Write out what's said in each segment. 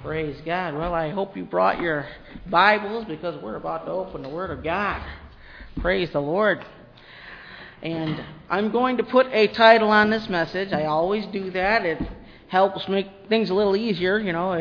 Praise God. Well, I hope you brought your Bibles because we're about to open the Word of God. Praise the Lord. And I'm going to put a title on this message. I always do that. It helps make things a little easier,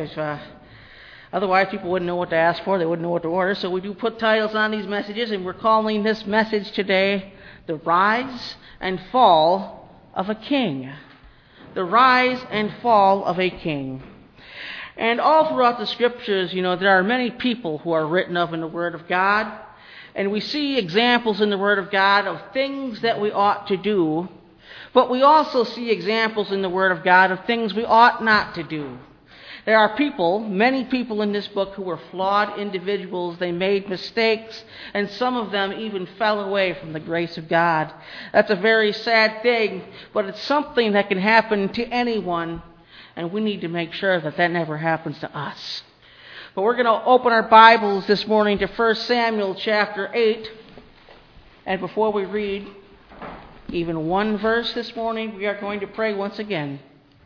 otherwise people wouldn't know what to ask for. They wouldn't know what to order. So we do put titles on these messages, and we're calling this message today, The Rise and Fall of a King. The Rise and Fall of a King. And all throughout the Scriptures, there are many people who are written of in the Word of God. And we see examples in the Word of God of things that we ought to do. But we also see examples in the Word of God of things we ought not to do. There are many people in this book who were flawed individuals. They made mistakes, and some of them even fell away from the grace of God. That's a very sad thing, but it's something that can happen to anyone. And we need to make sure that that never happens to us. But we're going to open our Bibles this morning to 1 Samuel chapter 8. And before we read even one verse this morning, we are going to pray once again.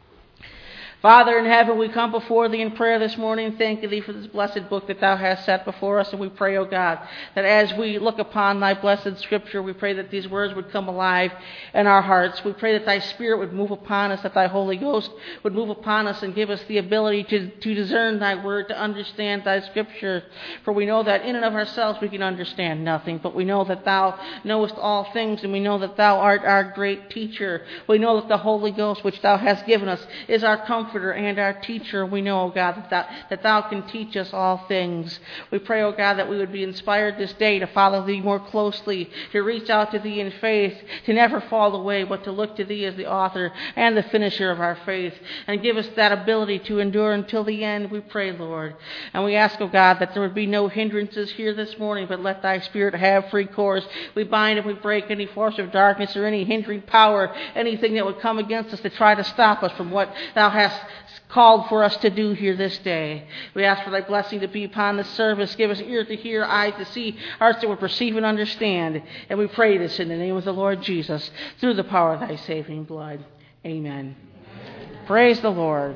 Father in heaven, we come before Thee in prayer this morning, thanking Thee for this blessed book that Thou hast set before us. And we pray, O God, that as we look upon Thy blessed Scripture, we pray that these words would come alive in our hearts. We pray that Thy Spirit would move upon us, that Thy Holy Ghost would move upon us and give us the ability to discern Thy Word, to understand Thy Scripture. For we know that in and of ourselves we can understand nothing, but we know that Thou knowest all things, and we know that Thou art our great teacher. We know that the Holy Ghost, which Thou hast given us, is our comforter and our teacher. We know, O God, that Thou can teach us all things. We pray, O God, that we would be inspired this day to follow Thee more closely, to reach out to Thee in faith, to never fall away, but to look to Thee as the author and the finisher of our faith, and give us that ability to endure until the end, we pray, Lord. And we ask, O God, that there would be no hindrances here this morning, but let Thy Spirit have free course. We bind and we break any force of darkness or any hindering power, anything that would come against us to try to stop us from what Thou hast called for us to do here this day. We ask for Thy blessing to be upon this service. Give us ears to hear, eyes to see, hearts that will perceive and understand. And we pray this in the name of the Lord Jesus, through the power of Thy saving blood. Amen. Praise the Lord.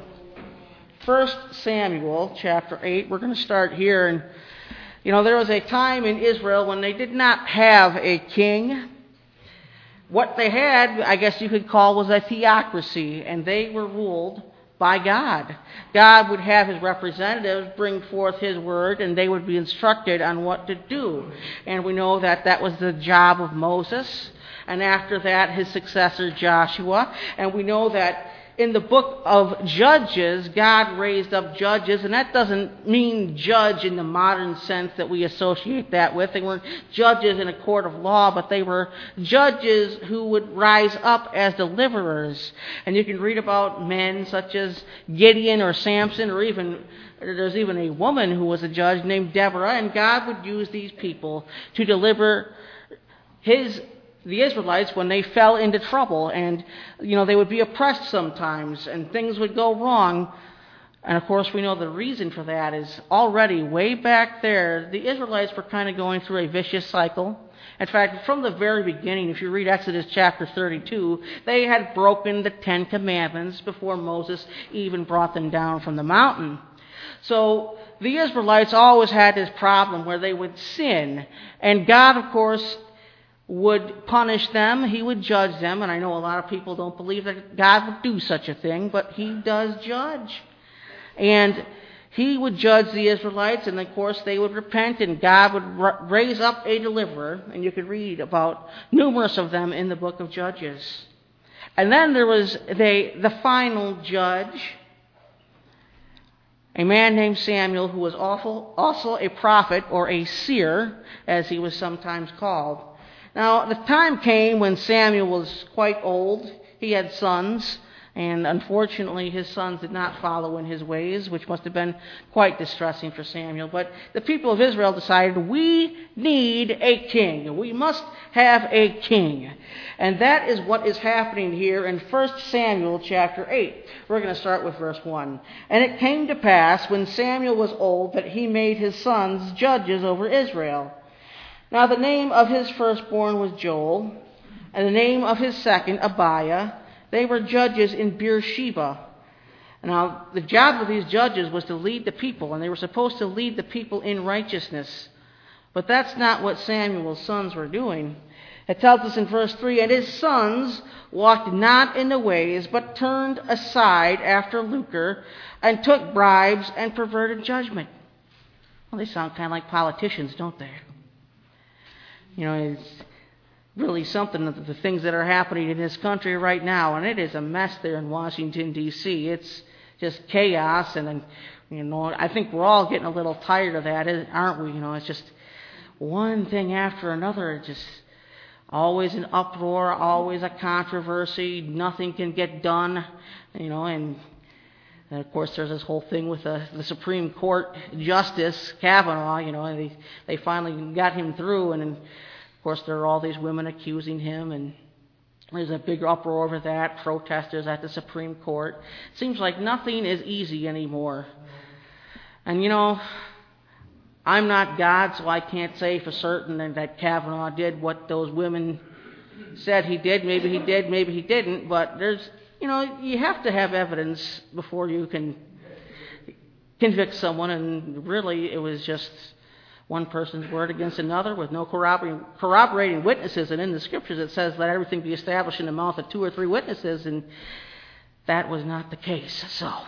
1 Samuel chapter 8. We're going to start here. And there was a time in Israel when they did not have a king. What they had, I guess you could call, was a theocracy, and they were ruled by God. God would have His representatives bring forth His word, and they would be instructed on what to do. And we know that that was the job of Moses, and after that his successor Joshua. And we know that in the book of Judges, God raised up judges, and that doesn't mean judge in the modern sense that we associate that with. They weren't judges in a court of law, but they were judges who would rise up as deliverers. And you can read about men such as Gideon or Samson, or there's even a woman who was a judge named Deborah, and God would use these people to deliver the Israelites when they fell into trouble, and they would be oppressed sometimes, and things would go wrong. And of course we know the reason for that is already way back there, the Israelites were kind of going through a vicious cycle. In fact, from the very beginning, if you read Exodus chapter 32, they had broken the 10 Commandments before Moses even brought them down from the mountain. So the Israelites always had this problem where they would sin, and God, of course, would punish them. He would judge them. And I know a lot of people don't believe that God would do such a thing, but He does judge. And He would judge the Israelites, and of course they would repent, and God would raise up a deliverer. And you could read about numerous of them in the book of Judges. And then there was the final judge, a man named Samuel, who was also a prophet, or a seer, as he was sometimes called. Now, the time came when Samuel was quite old. He had sons, and unfortunately his sons did not follow in his ways, which must have been quite distressing for Samuel. But the people of Israel decided, we need a king. We must have a king. And that is what is happening here in 1 Samuel chapter 8. We're going to start with verse 1. And it came to pass, when Samuel was old, that he made his sons judges over Israel. Now the name of his firstborn was Joel, and the name of his second Abiah. They were judges in Beersheba. Now, the job of these judges was to lead the people, and they were supposed to lead the people in righteousness. But that's not what Samuel's sons were doing. It tells us in verse 3, and his sons walked not in the ways, but turned aside after lucre, and took bribes and perverted judgment. Well, they sound kind of like politicians, don't they? You know, it's really something, the things that are happening in this country right now, and it is a mess there in Washington, D.C. It's just chaos, and I think we're all getting a little tired of that, aren't we? It's just one thing after another, just always an uproar, always a controversy, nothing can get done, and of course there's this whole thing with the Supreme Court Justice Kavanaugh, and they finally got him through, and of course there are all these women accusing him, and there's a big uproar over that, protesters at the Supreme Court. It seems like nothing is easy anymore. And I'm not God, so I can't say for certain that Kavanaugh did what those women said he did. Maybe he did, maybe he didn't. But you have to have evidence before you can convict someone. And really, it was just one person's word against another with no corroborating witnesses. And in the Scriptures, it says, let everything be established in the mouth of 2 or 3 witnesses. And that was not the case.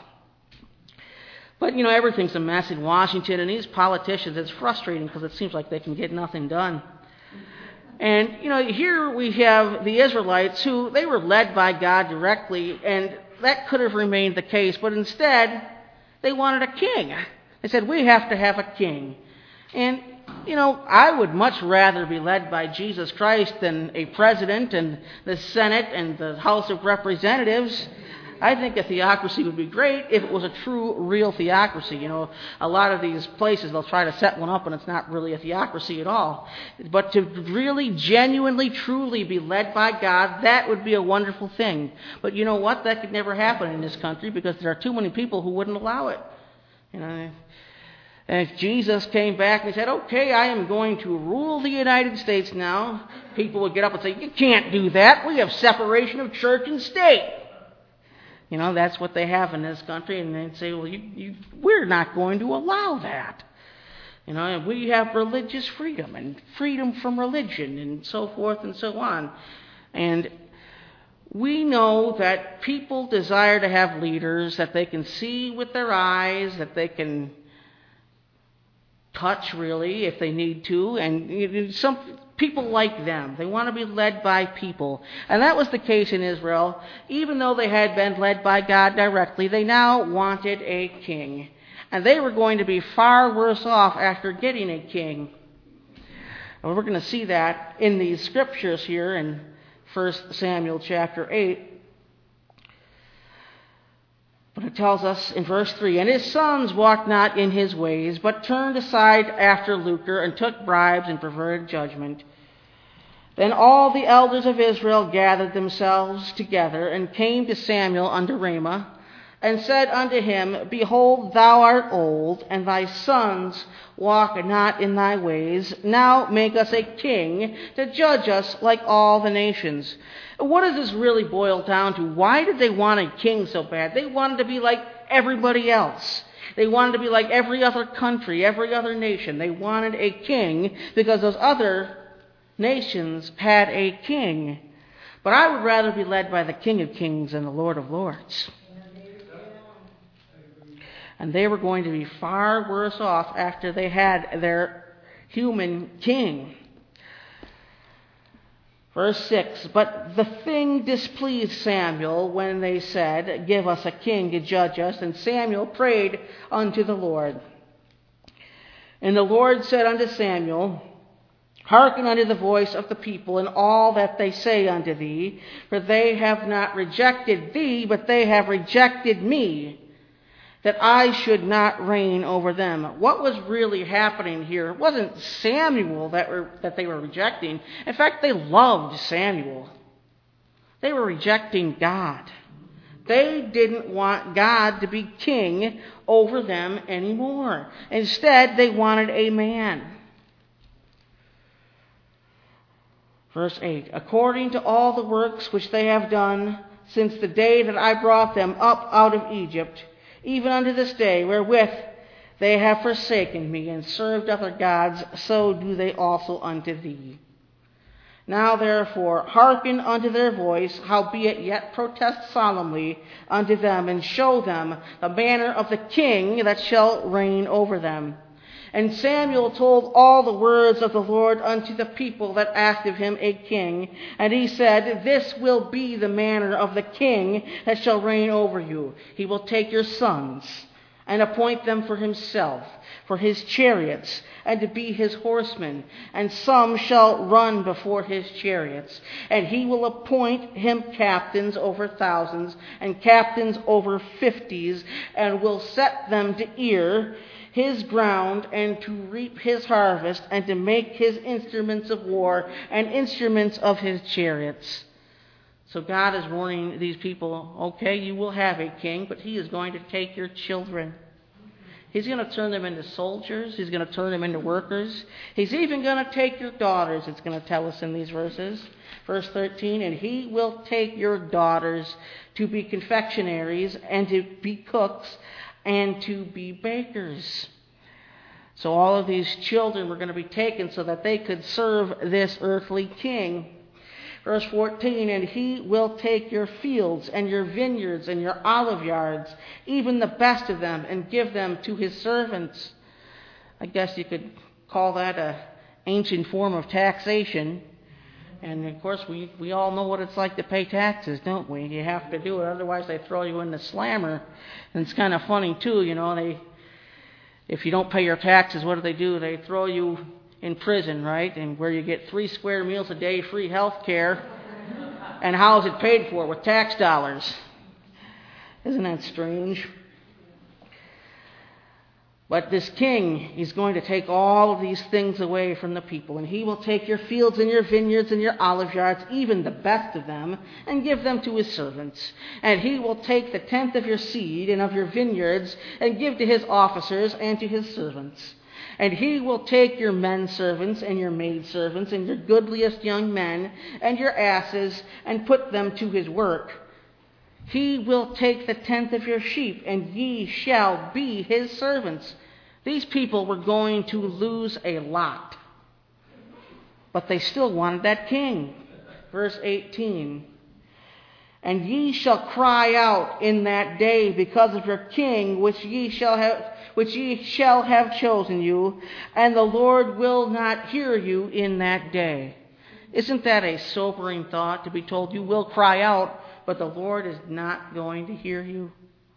But, everything's a mess in Washington, and these politicians, it's frustrating because it seems like they can get nothing done. And, here we have the Israelites who, they were led by God directly, and that could have remained the case, but instead, they wanted a king. They said, we have to have a king. And, I would much rather be led by Jesus Christ than a president and the Senate and the House of Representatives. I think a theocracy would be great if it was a true, real theocracy. A lot of these places, they'll try to set one up and it's not really a theocracy at all. But to really, genuinely, truly be led by God, that would be a wonderful thing. But you know what? That could never happen in this country because there are too many people who wouldn't allow it. And if Jesus came back and said, okay, I am going to rule the United States now, people would get up and say, you can't do that. We have separation of church and state. That's what they have in this country, and they'd say, well, we're not going to allow that. We have religious freedom and freedom from religion and so forth and so on. And we know that people desire to have leaders that they can see with their eyes, that they can touch, really, if they need to, and some people like them. They want to be led by people. And that was the case in Israel. Even though they had been led by God directly, they now wanted a king. And they were going to be far worse off after getting a king. And we're going to see that in these scriptures here in 1 Samuel chapter 8. But it tells us in verse 3, and his sons walked not in his ways, but turned aside after lucre, and took bribes and perverted judgment. Then all the elders of Israel gathered themselves together, and came to Samuel unto Ramah, and said unto him, behold, thou art old, and thy sons walk not in thy ways. Now make us a king to judge us like all the nations. What does this really boil down to? Why did they want a king so bad? They wanted to be like everybody else. They wanted to be like every other country, every other nation. They wanted a king because those other nations had a king. But I would rather be led by the King of Kings and the Lord of Lords. And they were going to be far worse off after they had their human king. Verse 6, but the thing displeased Samuel when they said, give us a king to judge us. And Samuel prayed unto the Lord. And the Lord said unto Samuel, hearken unto the voice of the people and all that they say unto thee, for they have not rejected thee, but they have rejected me, that I should not reign over them. What was really happening here? It wasn't Samuel that they were rejecting. In fact, they loved Samuel. They were rejecting God. They didn't want God to be king over them anymore. Instead, they wanted a man. Verse 8, according to all the works which they have done since the day that I brought them up out of Egypt, even unto this day, wherewith they have forsaken me and served other gods, so do they also unto thee. Now therefore hearken unto their voice, howbeit yet protest solemnly unto them, and show them the manner of the king that shall reign over them. And Samuel told all the words of the Lord unto the people that asked of him a king. And he said, This will be the manner of the king that shall reign over you. He will take your sons and appoint them for himself, for his chariots, and to be his horsemen. And some shall run before his chariots. And he will appoint him captains over thousands, and captains over 50s, and will set them to ear his ground, and to reap his harvest, and to make his instruments of war, and instruments of his chariots. So God is warning these people, okay, you will have a king, but he is going to take your children. He's going to turn them into soldiers. He's going to turn them into workers. He's even going to take your daughters, it's going to tell us in these verses. Verse 13, and he will take your daughters to be confectionaries, and to be cooks, and to be bakers. So all of these children were going to be taken so that they could serve this earthly king. Verse 14, and he will take your fields and your vineyards and your olive yards, even the best of them, and give them to his servants. I guess you could call that an ancient form of taxation. And of course, we all know what it's like to pay taxes, don't we? You have to do it, otherwise they throw you in the slammer. And it's kind of funny too, if you don't pay your taxes, what do? They throw you in prison, right? And where you get 3 square meals a day, free health care. And how is it paid for? With tax dollars. Isn't that strange? But this king is going to take all of these things away from the people. And he will take your fields and your vineyards and your olive yards, even the best of them, and give them to his servants. And he will take the tenth of your seed and of your vineyards, and give to his officers and to his servants. And he will take your men servants and your maid servants and your goodliest young men and your asses, and put them to his work. He will take the tenth of your sheep, and ye shall be his servants. These people were going to lose a lot, but they still wanted that king. Verse 18, and ye shall cry out in that day because of your king, which ye shall have chosen you, and the Lord will not hear you in that day. Isn't that a sobering thought, to be told you will cry out, but the Lord is not going to hear you?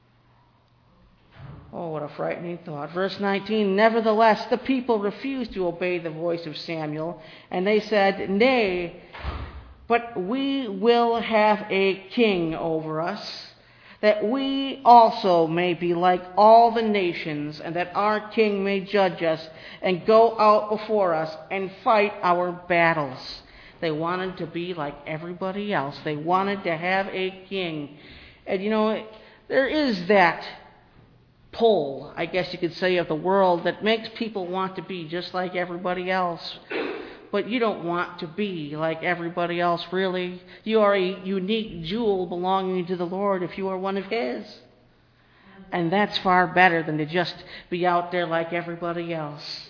Oh, what a frightening thought. Verse 19, nevertheless, the people refused to obey the voice of Samuel, and they said, Nay, but we will have a king over us, that we also may be like all the nations, and that our king may judge us, and go out before us, and fight our battles. They wanted to be like everybody else. They wanted to have a king. And there is that pull, I guess you could say, of the world that makes people want to be just like everybody else. But you don't want to be like everybody else, really. You are a unique jewel belonging to the Lord if you are one of his. And that's far better than to just be out there like everybody else.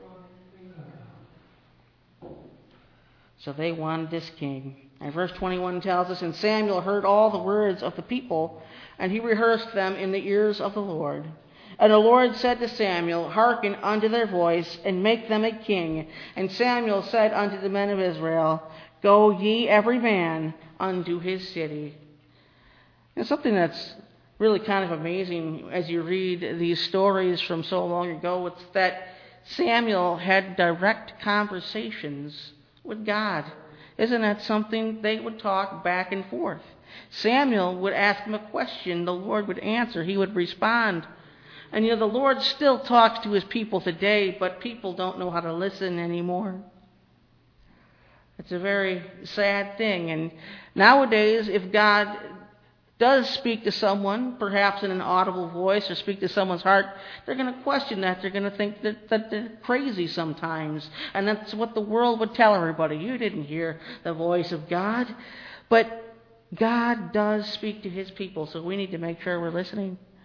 So they wanted this king. And verse 21 tells us, and Samuel heard all the words of the people, and he rehearsed them in the ears of the Lord. And the Lord said to Samuel, hearken unto their voice, and make them a king. And Samuel said unto the men of Israel, go ye every man unto his city. And something that's really kind of amazing as you read these stories from so long ago, it's that Samuel had direct conversations with God. Isn't that something? They would talk back and forth. Samuel would ask him a question, the Lord would answer, he would respond. And the Lord still talks to his people today, but people don't know how to listen anymore. It's a very sad thing. And nowadays, if God does speak to someone, perhaps in an audible voice, or speak to someone's heart, they're going to question that. They're going to think that they're crazy sometimes. And that's what the world would tell everybody. You didn't hear the voice of God. But God does speak to his people, so we need to make sure we're listening.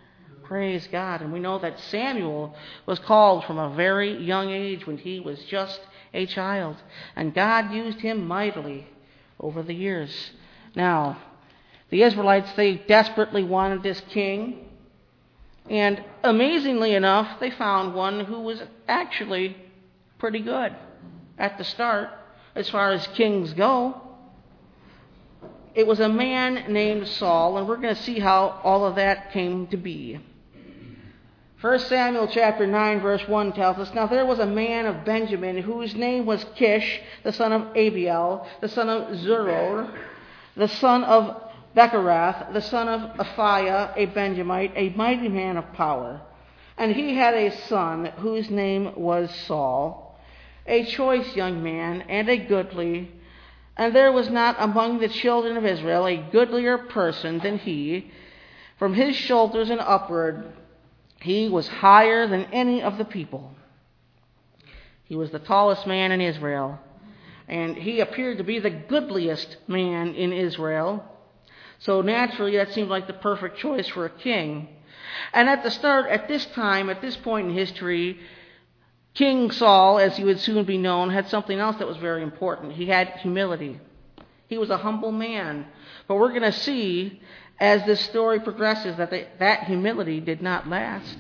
Praise God. And we know that Samuel was called from a very young age when he was just a child. And God used him mightily over the years. Now, the Israelites, they desperately wanted this king. And amazingly enough, they found one who was actually pretty good at the start as far as kings go. It was a man named Saul, and we're going to see how all of that came to be. 1 Samuel chapter 9, verse 1 tells us, Now there was a man of Benjamin whose name was Kish, the son of Abiel, the son of Zeror, the son of Becherath, the son of Aphiah, a Benjamite, a mighty man of power. And he had a son whose name was Saul, a choice young man and a goodly. And there was not among the children of Israel a goodlier person than he. From his shoulders and upward, he was higher than any of the people. He was the tallest man in Israel, and he appeared to be the goodliest man in Israel. So naturally, that seemed like the perfect choice for a king. And at this point in history, King Saul, as he would soon be known, had something else that was very important. He had humility. He was a humble man. But we're going to see as this story progresses that humility did not last.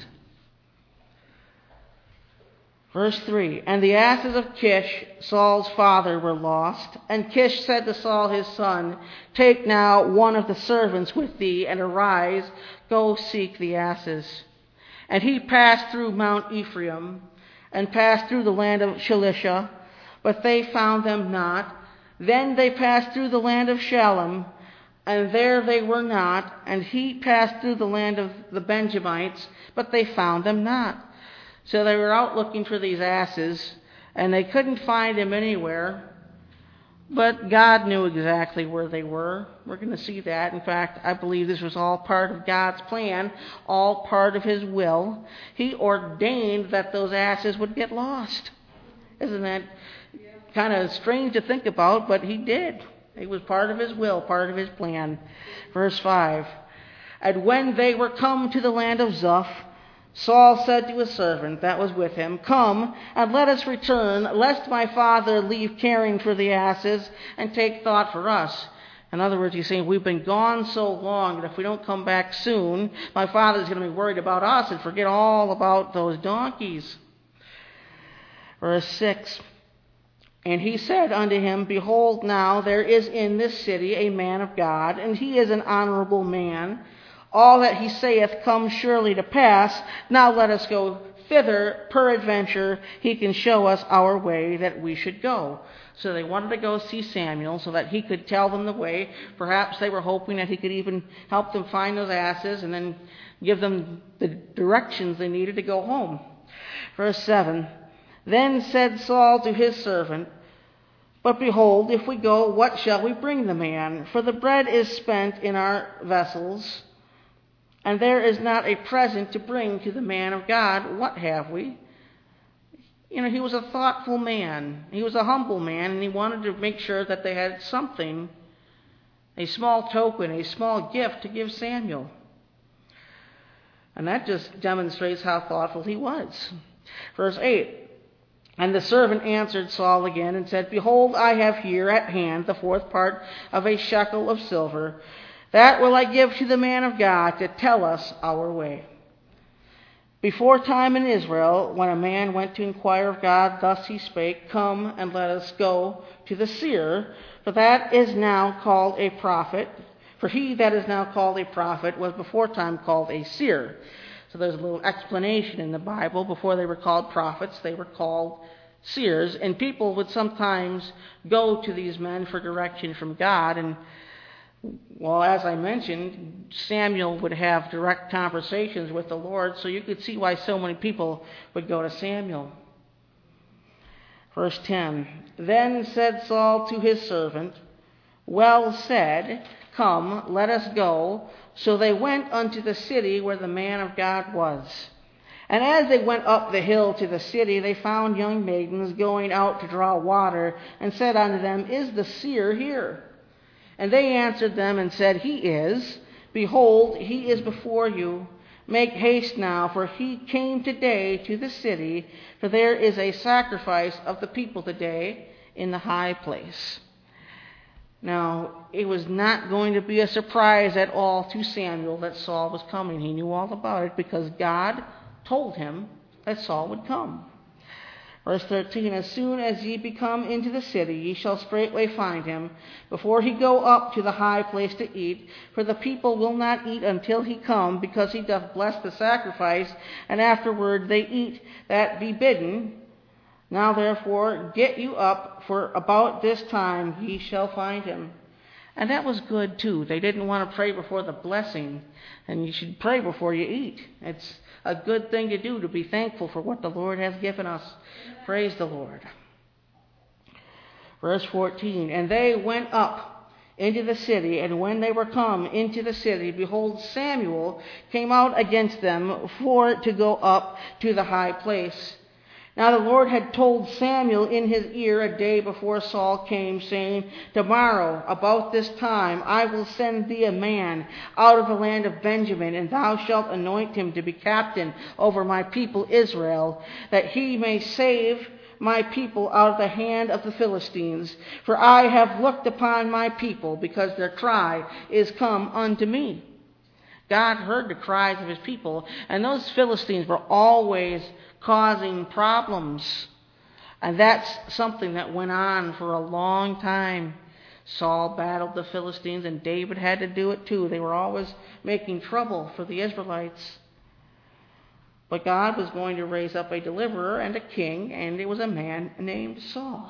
Verse 3, And the asses of Kish, Saul's father, were lost. And Kish said to Saul his son, Take now one of the servants with thee, and arise, go seek the asses. And he passed through Mount Ephraim, and passed through the land of Shalisha, but they found them not. Then they passed through the land of Shalem, and there they were not. And he passed through the land of the Benjamites, but they found them not. So they were out looking for these asses, and they couldn't find them anywhere. But God knew exactly where they were. We're going to see that. In fact, I believe this was all part of God's plan, all part of His will. He ordained that those asses would get lost. Isn't that kind of strange to think about? But He did. It was part of His will, part of His plan. Verse 5. And when they were come to the land of Zuph, Saul said to his servant that was with him, Come, and let us return, lest my father leave caring for the asses, and take thought for us. In other words, he's saying, we've been gone so long that if we don't come back soon, my father's going to be worried about us and forget all about those donkeys. Verse 6. And he said unto him, Behold, now there is in this city a man of God, and he is an honorable man. All that he saith comes surely to pass. Now let us go thither. Peradventure he can show us our way that we should go. So they wanted to go see Samuel so that he could tell them the way. Perhaps they were hoping that he could even help them find those asses and then give them the directions they needed to go home. Verse 7. Then said Saul to his servant, But behold, if we go, what shall we bring the man? For the bread is spent in our vessels, and there is not a present to bring to the man of God. What have we? He was a thoughtful man. He was a humble man, and he wanted to make sure that they had something, a small token, a small gift to give Samuel. And that just demonstrates how thoughtful he was. Verse 8. And the servant answered Saul again and said, Behold, I have here at hand the fourth part of a shekel of silver. That will I give to the man of God to tell us our way. Before time in Israel, when a man went to inquire of God, thus he spake, Come and let us go to the seer, for that is now called a prophet. For he that is now called a prophet was before time called a seer. So there's a little explanation in the Bible. Before they were called prophets, they were called seers. And people would sometimes go to these men for direction from God. And, well, as I mentioned, Samuel would have direct conversations with the Lord. So you could see why so many people would go to Samuel. Verse 10. Then said Saul to his servant, Well said, Come, let us go. So they went unto the city where the man of God was. And as they went up the hill to the city, they found young maidens going out to draw water, and said unto them, Is the seer here? And they answered them and said, He is. Behold, he is before you. Make haste now, for he came today to the city, for there is a sacrifice of the people today in the high place." Now, it was not going to be a surprise at all to Samuel that Saul was coming. He knew all about it because God told him that Saul would come. Verse 13, "As soon as ye be come into the city, ye shall straightway find him, before he go up to the high place to eat. For the people will not eat until he come, because he doth bless the sacrifice, and afterward they eat that be bidden. Now therefore get you up, for about this time ye shall find him." And that was good too. They didn't want to pray before the blessing, and you should pray before you eat. It's a good thing to do, to be thankful for what the Lord has given us. Praise the Lord. Verse 14, "And they went up into the city, and when they were come into the city, behold, Samuel came out against them for to go up to the high place. Now the Lord had told Samuel in his ear a day before Saul came, saying, Tomorrow, about this time, I will send thee a man out of the land of Benjamin, and thou shalt anoint him to be captain over my people Israel, that he may save my people out of the hand of the Philistines. For I have looked upon my people, because their cry is come unto me." God heard the cries of his people, and those Philistines were always causing problems. And that's something that went on for a long time. Saul battled the Philistines, and David had to do it too. They were always making trouble for the Israelites. But God was going to raise up a deliverer and a king, and it was a man named Saul.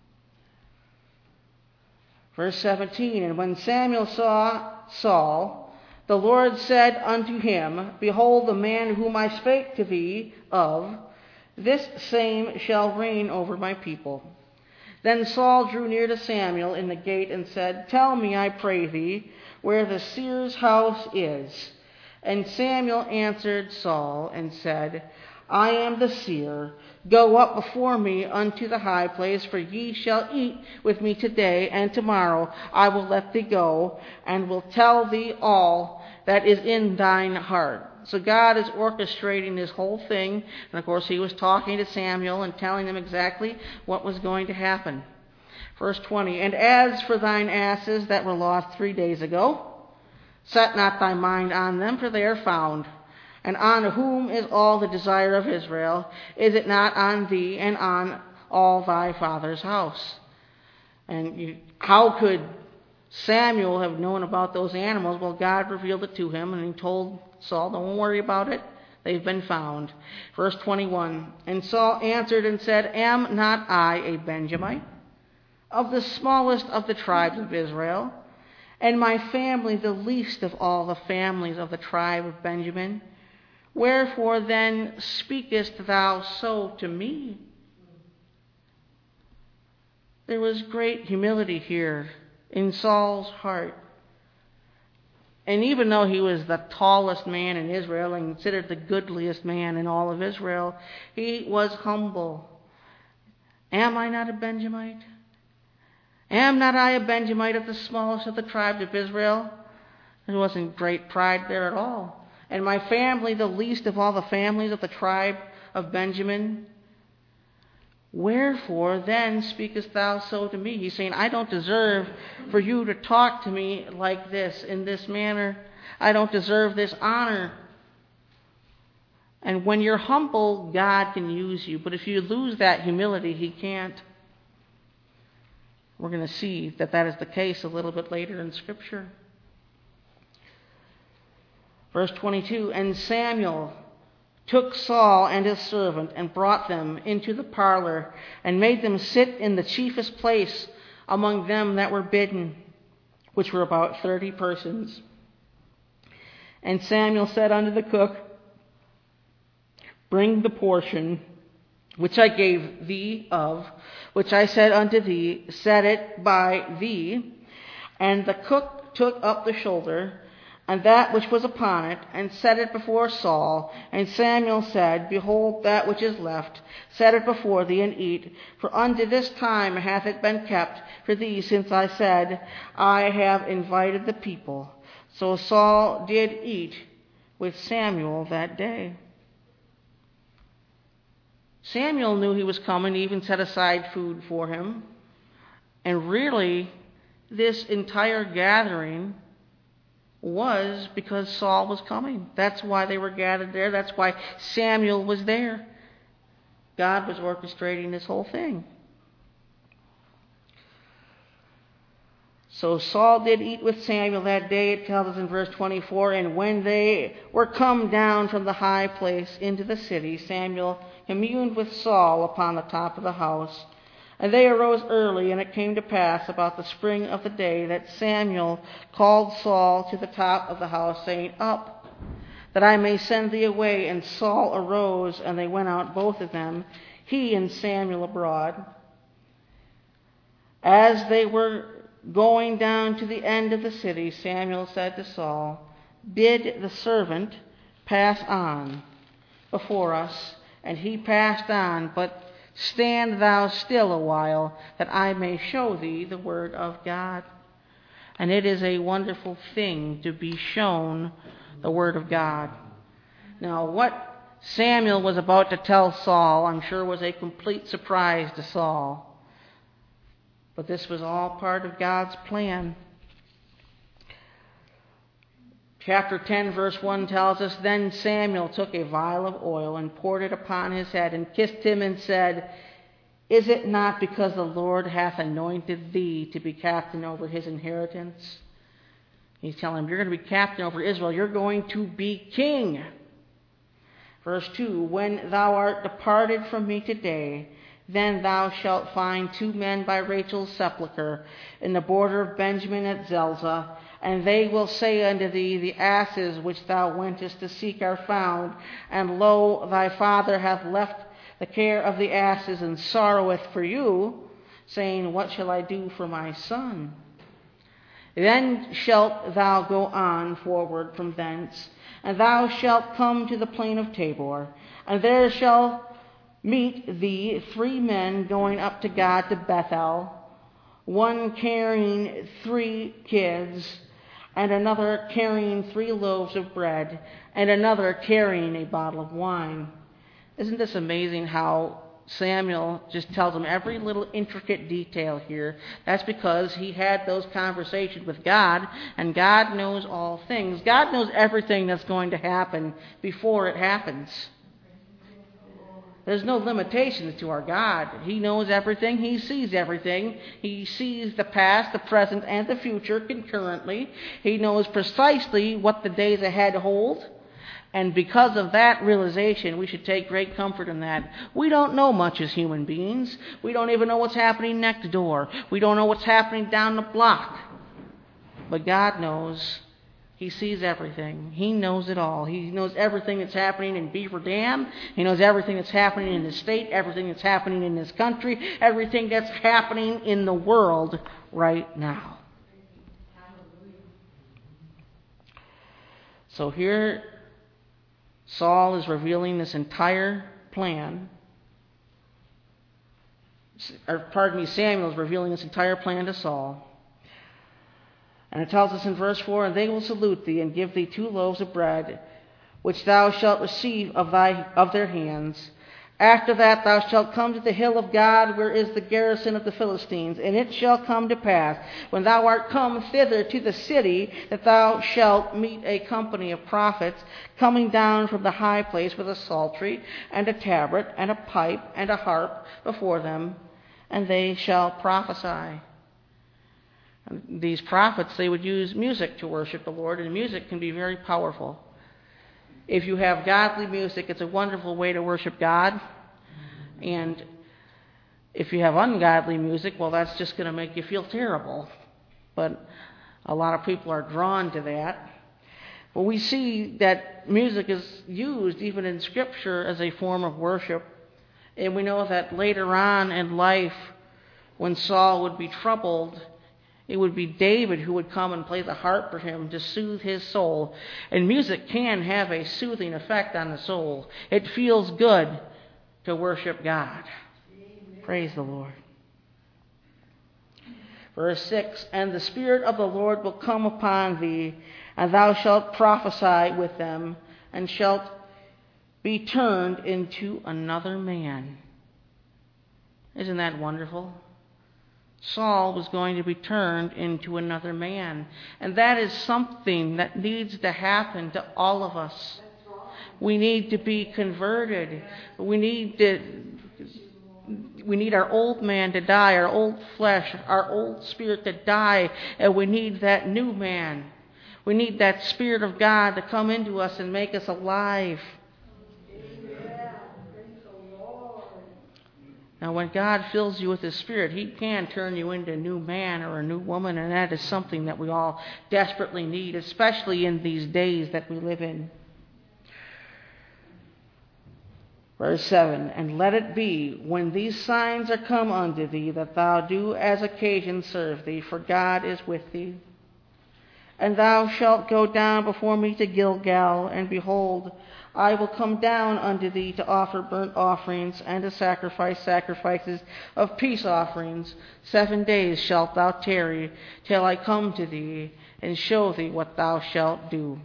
Verse 17, "And when Samuel saw Saul, the Lord said unto him, Behold, the man whom I spake to thee of, this same shall reign over my people. Then Saul drew near to Samuel in the gate and said, Tell me, I pray thee, where the seer's house is. And Samuel answered Saul and said, I am the seer. Go up before me unto the high place, for ye shall eat with me today, and tomorrow I will let thee go, and will tell thee all that is in thine heart. So God is orchestrating this whole thing, and of course he was talking to Samuel and telling him exactly what was going to happen. Verse 20, And as for thine asses that were lost 3 days ago, set not thy mind on them, for they are found. And on whom is all the desire of Israel? Is it not on thee and on all thy father's house? And how could Samuel have known about those animals? Well, God revealed it to him, and he told Saul, don't worry about it. They've been found. Verse 21, And Saul answered and said, Am not I a Benjamite, of the smallest of the tribes of Israel, and my family the least of all the families of the tribe of Benjamin? Wherefore then speakest thou so to me? There was great humility here in Saul's heart. And even though he was the tallest man in Israel and considered the goodliest man in all of Israel, he was humble. Am I not a Benjamite? Am not I a Benjamite of the smallest of the tribes of Israel? There wasn't great pride there at all. And my family, the least of all the families of the tribe of Benjamin. Wherefore then speakest thou so to me? He's saying, I don't deserve for you to talk to me like this, in this manner. I don't deserve this honor. And when you're humble, God can use you. But if you lose that humility, he can't. We're going to see that that is the case a little bit later in Scripture. Verse 22, And Samuel took Saul and his servant and brought them into the parlor and made them sit in the chiefest place among them that were bidden, which were about 30 persons. And Samuel said unto the cook, Bring the portion which I gave thee of, which I said unto thee, set it by thee. And the cook took up the shoulder, and that which was upon it, and set it before Saul. And Samuel said, Behold, that which is left, set it before thee, and eat. For unto this time hath it been kept for thee, since I said, I have invited the people. So Saul did eat with Samuel that day. Samuel knew he was coming. He even set aside food for him. And really, this entire gathering was because Saul was coming. That's why they were gathered there. That's why Samuel was there. God was orchestrating this whole thing. So Saul did eat with Samuel that day, it tells us in verse 24, and when they were come down from the high place into the city, Samuel communed with Saul upon the top of the house. And they arose early, and it came to pass about the spring of the day that Samuel called Saul to the top of the house, saying, Up, that I may send thee away. And Saul arose, and they went out both of them, he and Samuel abroad. As they were going down to the end of the city, Samuel said to Saul, Bid the servant pass on before us. And he passed on, but stand thou still a while, that I may show thee the word of God. And it is a wonderful thing to be shown the word of God. Now, what Samuel was about to tell Saul, I'm sure, was a complete surprise to Saul. But this was all part of God's plan. Chapter 10, verse 1 tells us, Then Samuel took a vial of oil and poured it upon his head and kissed him and said, Is it not because the Lord hath anointed thee to be captain over his inheritance? He's telling him, you're going to be captain over Israel. You're going to be king. Verse 2, When thou art departed from me today, then thou shalt find 2 men by Rachel's sepulchre in the border of Benjamin at Zelzah, and they will say unto thee, The asses which thou wentest to seek are found, and lo, thy father hath left the care of the asses, and sorroweth for you, saying, What shall I do for my son? Then shalt thou go on forward from thence, and thou shalt come to the plain of Tabor, and there shall meet thee 3 men going up to God to Bethel, one carrying 3 kids, and another carrying 3 loaves of bread, and another carrying a bottle of wine. Isn't this amazing how Samuel just tells him every little intricate detail here? That's because he had those conversations with God, and God knows all things. God knows everything that's going to happen before it happens. There's no limitations to our God. He knows everything. He sees everything. He sees the past, the present, and the future concurrently. He knows precisely what the days ahead hold. And because of that realization, we should take great comfort in that. We don't know much as human beings. We don't even know what's happening next door. We don't know what's happening down the block. But God knows. He sees everything. He knows it all. He knows everything that's happening in Beaver Dam. He knows everything that's happening in the state, everything that's happening in this country, everything that's happening in the world right now. So here, Saul is revealing this entire plan. Samuel is revealing this entire plan to Saul. And it tells us in verse 4, And they will salute thee, and give thee 2 loaves of bread, which thou shalt receive of their hands. After that thou shalt come to the hill of God, where is the garrison of the Philistines. And it shall come to pass, when thou art come thither to the city, that thou shalt meet a company of prophets, coming down from the high place with a psaltery, and a tabret, and a pipe, and a harp before them, and they shall prophesy. These prophets, they would use music to worship the Lord, and music can be very powerful. If you have godly music, it's a wonderful way to worship God. And if you have ungodly music, well, that's just going to make you feel terrible. But a lot of people are drawn to that. Well, we see that music is used even in Scripture as a form of worship. And we know that later on in life, when Saul would be troubled, it would be David who would come and play the harp for him to soothe his soul. And music can have a soothing effect on the soul. It feels good to worship God. Amen. Praise the Lord. Verse 6, And the Spirit of the Lord will come upon thee, and thou shalt prophesy with them. and shalt be turned into another man. Isn't that wonderful? Saul was going to be turned into another man. And that is something that needs to happen to all of us. We need to be converted. We need our old man to die, our old flesh, our old spirit to die, and we need that new man. We need that Spirit of God to come into us and make us alive. Now, when God fills you with His Spirit, He can turn you into a new man or a new woman, and that is something that we all desperately need, especially in these days that we live in. Verse 7, and let it be, when these signs are come unto thee, that thou do as occasion serve thee, for God is with thee. And thou shalt go down before me to Gilgal, and behold, I will come down unto thee to offer burnt offerings, and to sacrifice sacrifices of peace offerings. 7 days shalt thou tarry, till I come to thee, and show thee what thou shalt do.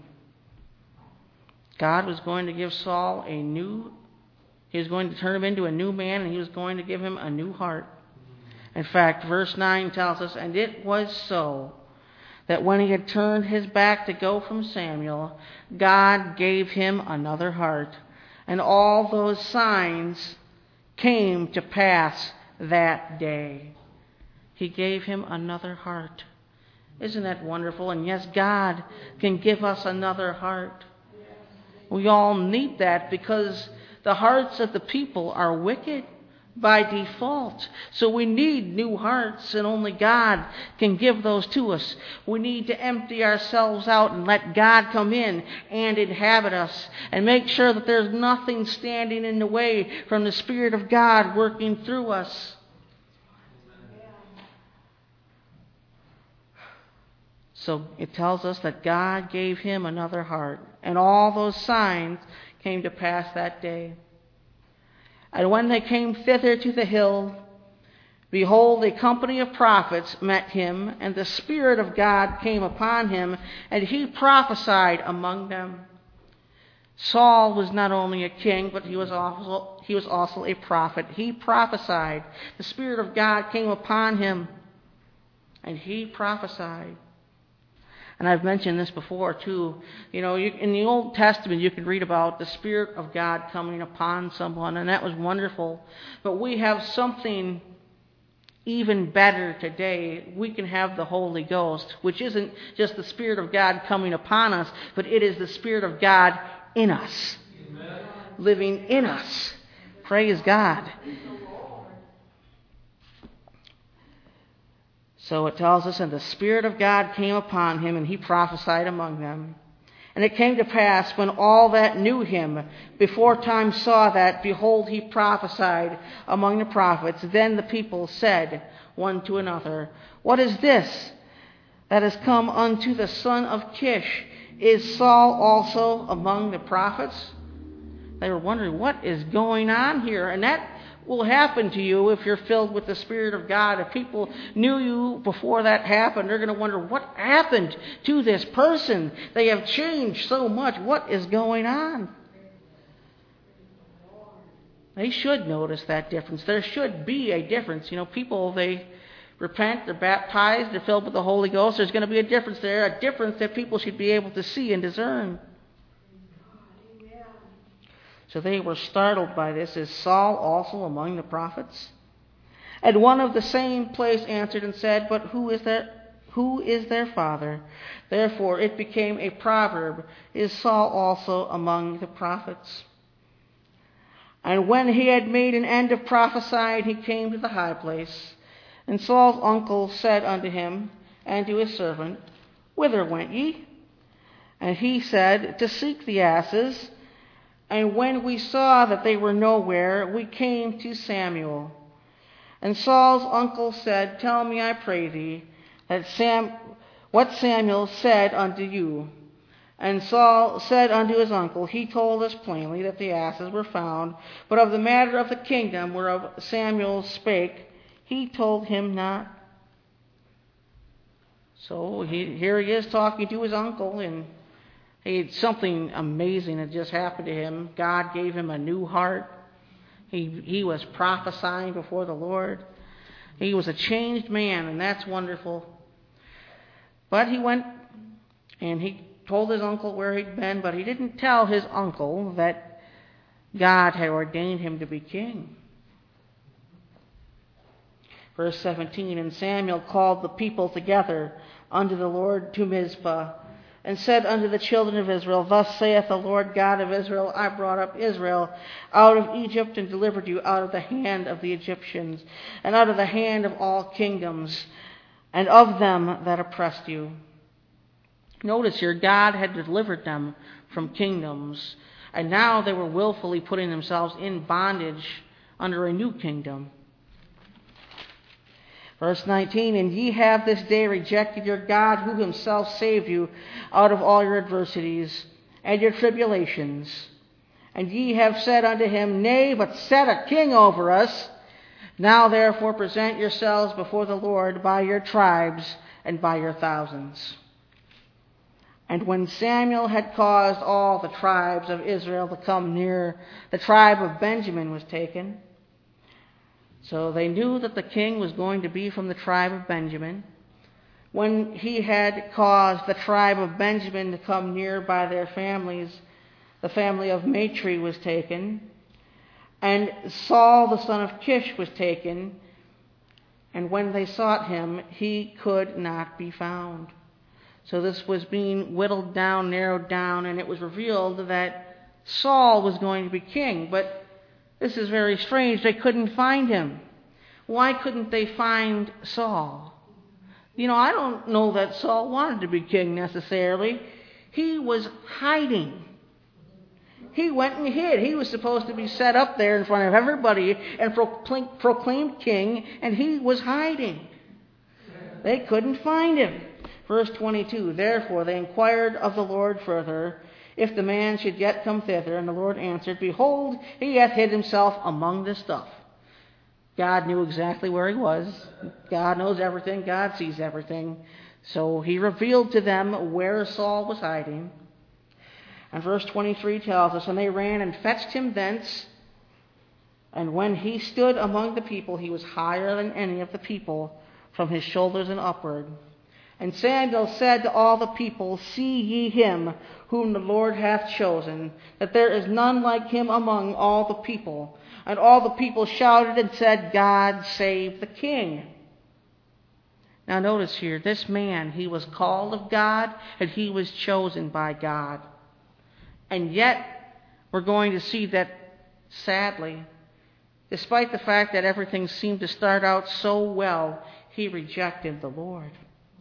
God was going to give Saul He was going to turn him into a new man, and He was going to give him a new heart. In fact, verse 9 tells us, and it was so, that when he had turned his back to go from Samuel, God gave him another heart. And all those signs came to pass that day. He gave him another heart. Isn't that wonderful? And yes, God can give us another heart. We all need that because the hearts of the people are wicked by default. So we need new hearts, and only God can give those to us. We need to empty ourselves out and let God come in and inhabit us, and make sure that there's nothing standing in the way from the Spirit of God working through us. So it tells us that God gave him another heart, and all those signs came to pass that day. And when they came thither to the hill, behold, a company of prophets met him, and the Spirit of God came upon him, and he prophesied among them. Saul was not only a king, but he was also a prophet. He prophesied. The Spirit of God came upon him, and he prophesied. And I've mentioned this before, too. In the Old Testament, you can read about the Spirit of God coming upon someone, and that was wonderful. But we have something even better today. We can have the Holy Ghost, which isn't just the Spirit of God coming upon us, but it is the Spirit of God in us, Amen. Living in us. Praise God. So it tells us, and the Spirit of God came upon him, and he prophesied among them. And it came to pass, when all that knew him before time saw that, behold, he prophesied among the prophets. Then the people said one to another, what is this that has come unto the son of Kish? Is Saul also among the prophets? They were wondering, what is going on here? And that will happen to you if you're filled with the Spirit of God. If people knew you before that happened, they're going to wonder, what happened to this person? They have changed so much. What is going on? They should notice that difference. There should be a difference. People, they repent, they're baptized, they're filled with the Holy Ghost. There's going to be a difference there, a difference that people should be able to see and discern. So they were startled by this. Is Saul also among the prophets? And one of the same place answered and said, but who is their father? Therefore it became a proverb, is Saul also among the prophets? And when he had made an end of prophesying, he came to the high place. And Saul's uncle said unto him and to his servant, whither went ye? And he said, to seek the asses. And when we saw that they were nowhere, we came to Samuel. And Saul's uncle said, tell me, I pray thee, what Samuel said unto you. And Saul said unto his uncle, he told us plainly that the asses were found, but of the matter of the kingdom whereof Samuel spake, he told him not. So here he is talking to his uncle, and Something amazing had just happened to him. God gave him a new heart. He was prophesying before the Lord. He was a changed man, and that's wonderful. But he went and he told his uncle where he'd been, but he didn't tell his uncle that God had ordained him to be king. Verse 17, and Samuel called the people together unto the Lord to Mizpah, and said unto the children of Israel, thus saith the Lord God of Israel, I brought up Israel out of Egypt and delivered you out of the hand of the Egyptians, and out of the hand of all kingdoms, and of them that oppressed you. Notice here, God had delivered them from kingdoms, and now they were willfully putting themselves in bondage under a new kingdom. Verse 19, and ye have this day rejected your God, who himself saved you out of all your adversities and your tribulations. And ye have said unto him, nay, but set a king over us. Now therefore present yourselves before the Lord by your tribes and by your thousands. And when Samuel had caused all the tribes of Israel to come near, the tribe of Benjamin was taken. So they knew that the king was going to be from the tribe of Benjamin. When he had caused the tribe of Benjamin to come near by their families, the family of Matri was taken. And Saul the son of Kish was taken. And when they sought him, he could not be found. So this was being whittled down, narrowed down, and it was revealed that Saul was going to be king. But this is very strange. They couldn't find him. Why couldn't they find Saul? I don't know that Saul wanted to be king necessarily. He was hiding. He went and hid. He was supposed to be set up there in front of everybody and proclaimed king, and he was hiding. They couldn't find him. Verse 22, therefore they inquired of the Lord further, if the man should yet come thither. And the Lord answered, behold, he hath hid himself among this stuff. God knew exactly where he was. God knows everything. God sees everything. So he revealed to them where Saul was hiding. And verse 23 tells us, and they ran and fetched him thence. And when he stood among the people, he was higher than any of the people, from his shoulders and upward. And Samuel said to all the people, see ye him whom the Lord hath chosen, that there is none like him among all the people. And all the people shouted and said, God save the king. Now notice here, this man, he was called of God, and he was chosen by God. And yet, we're going to see that, sadly, despite the fact that everything seemed to start out so well, he rejected the Lord.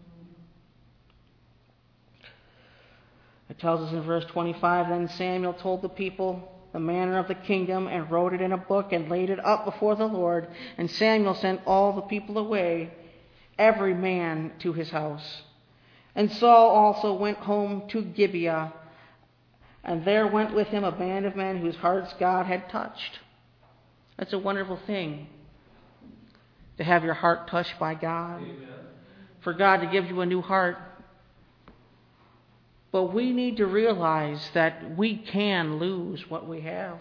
It tells us in verse 25, then Samuel told the people the manner of the kingdom, and wrote it in a book, and laid it up before the Lord. And Samuel sent all the people away, every man to his house. And Saul also went home to Gibeah, and there went with him a band of men whose hearts God had touched. That's a wonderful thing, to have your heart touched by God. Amen. For God to give you a new heart. But we need to realize that we can lose what we have.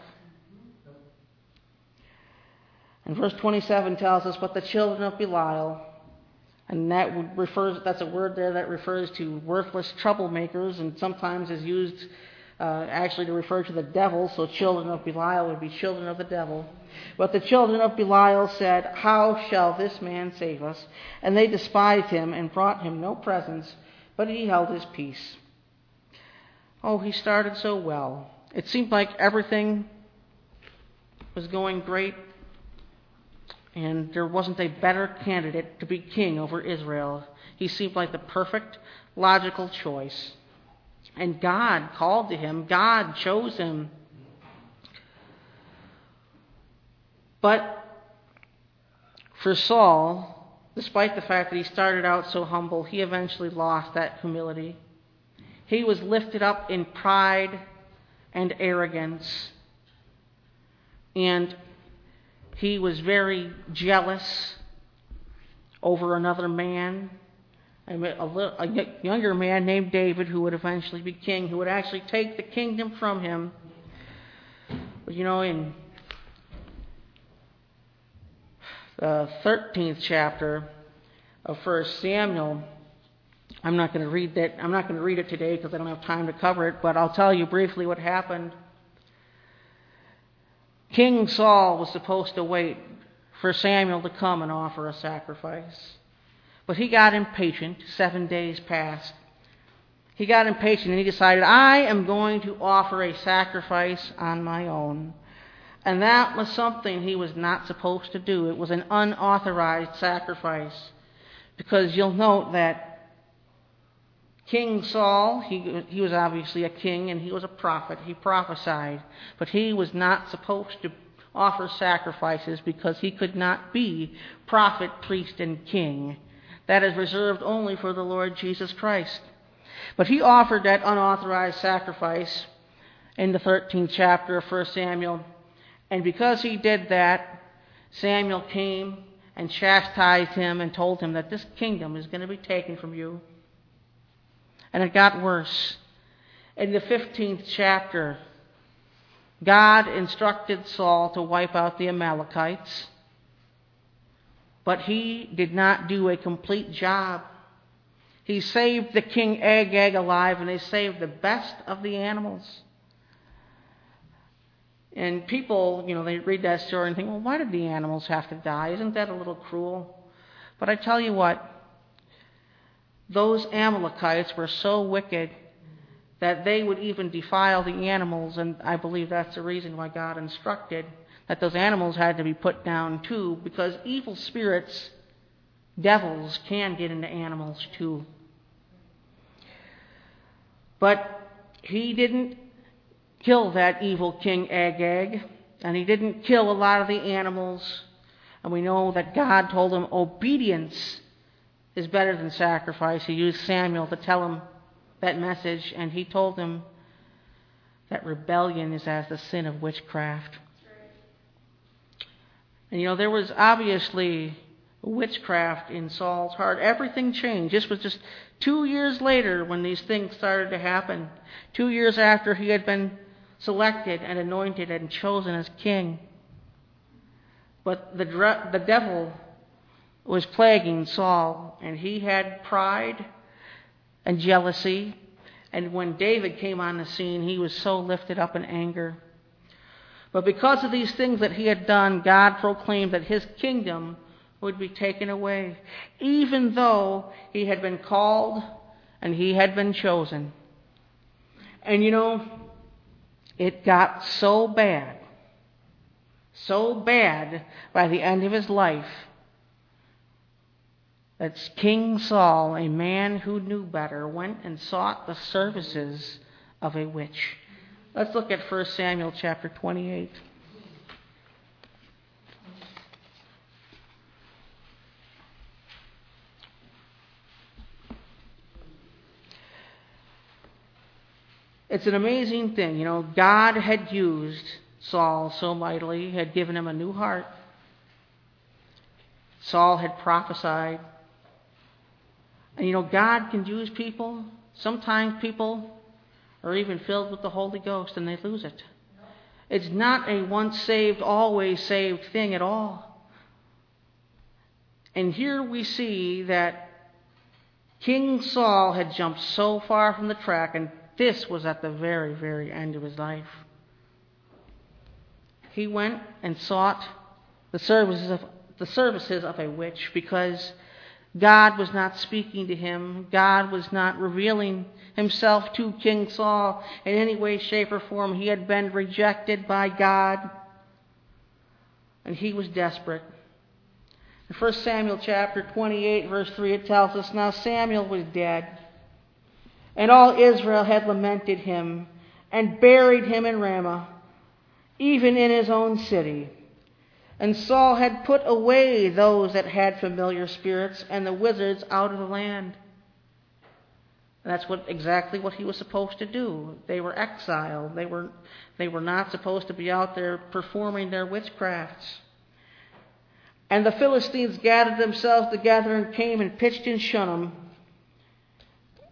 And verse 27 tells us, but the children of Belial, and that's a word there that refers to worthless troublemakers, and sometimes is used actually to refer to the devil, so children of Belial would be children of the devil. But the children of Belial said, how shall this man save us? And they despised him and brought him no presents, but he held his peace. Oh, he started so well. It seemed like everything was going great, and there wasn't a better candidate to be king over Israel. He seemed like the perfect, logical choice. And God called to him. God chose him. But for Saul, despite the fact that he started out so humble, he eventually lost that humility. He was lifted up in pride and arrogance. And he was very jealous over another man. a younger man named David who would eventually be king, who would actually take the kingdom from him. But in the 13th chapter of 1 Samuel, I'm not going to read that. I'm not going to read it today because I don't have time to cover it, but I'll tell you briefly what happened. King Saul was supposed to wait for Samuel to come and offer a sacrifice. But he got impatient. 7 days passed. He got impatient and he decided, I am going to offer a sacrifice on my own. And that was something he was not supposed to do. It was an unauthorized sacrifice. Because you'll note that King Saul, he was obviously a king and he was a prophet. He prophesied. But he was not supposed to offer sacrifices because he could not be prophet, priest, and king. That is reserved only for the Lord Jesus Christ. But he offered that unauthorized sacrifice in the 13th chapter of 1 Samuel. And because he did that, Samuel came and chastised him and told him that this kingdom is going to be taken from you. And it got worse. In the 15th chapter, God instructed Saul to wipe out the Amalekites. But he did not do a complete job. He saved the king Agag alive, and they saved the best of the animals. And people, they read that story and think, well, why did the animals have to die? Isn't that a little cruel? But I tell you what, those Amalekites were so wicked that they would even defile the animals, and I believe that's the reason why God instructed that those animals had to be put down too, because evil spirits, devils, can get into animals too. But he didn't kill that evil king Agag, and he didn't kill a lot of the animals. And we know that God told him obedience is better than sacrifice. He used Samuel to tell him that message, and he told him that rebellion is as the sin of witchcraft. And there was obviously witchcraft in Saul's heart. Everything changed. This was just 2 years later when these things started to happen. 2 years after he had been selected and anointed and chosen as king. But the devil was plaguing Saul, and he had pride and jealousy. And when David came on the scene, he was so lifted up in anger. But because of these things that he had done, God proclaimed that his kingdom would be taken away, even though he had been called and he had been chosen. And it got so bad by the end of his life, that King Saul, a man who knew better, went and sought the services of a witch. Let's look at 1 Samuel chapter 28. It's an amazing thing. God had used Saul so mightily, had given him a new heart. Saul had prophesied. And God can use people. Sometimes people are even filled with the Holy Ghost and they lose it. It's not a once saved, always saved thing at all. And here we see that King Saul had jumped so far from the track, and this was at the very, very end of his life. He went and sought the services of a witch because God was not speaking to him. God was not revealing himself to King Saul in any way, shape, or form. He had been rejected by God, and he was desperate. In 1 Samuel chapter 28, verse 3, it tells us, Now Samuel was dead, and all Israel had lamented him, and buried him in Ramah, even in his own city. And Saul had put away those that had familiar spirits and the wizards out of the land. And that's exactly what he was supposed to do. They were exiled. They were not supposed to be out there performing their witchcrafts. And the Philistines gathered themselves together and came and pitched in Shunem.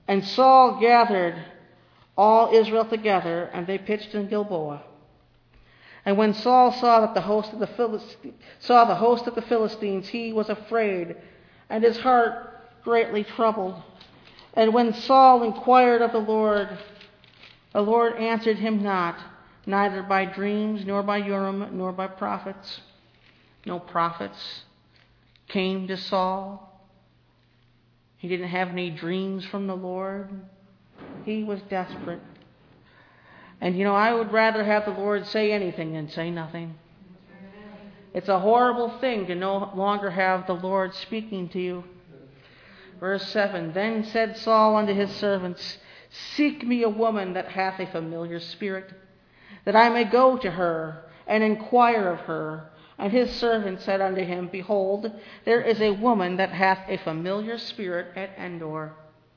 And Saul gathered all Israel together, and they pitched in Gilboa. And when Saul saw the host of the Philistines, he was afraid, and his heart greatly troubled. And when Saul inquired of the Lord answered him not, neither by dreams, nor by Urim, nor by prophets. No prophets came to Saul. He didn't have any dreams from the Lord. He was desperate. And I would rather have the Lord say anything than say nothing. It's a horrible thing to no longer have the Lord speaking to you. Verse 7, Then said Saul unto his servants, Seek me a woman that hath a familiar spirit, that I may go to her and inquire of her. And his servant said unto him, Behold, there is a woman that hath a familiar spirit at Endor.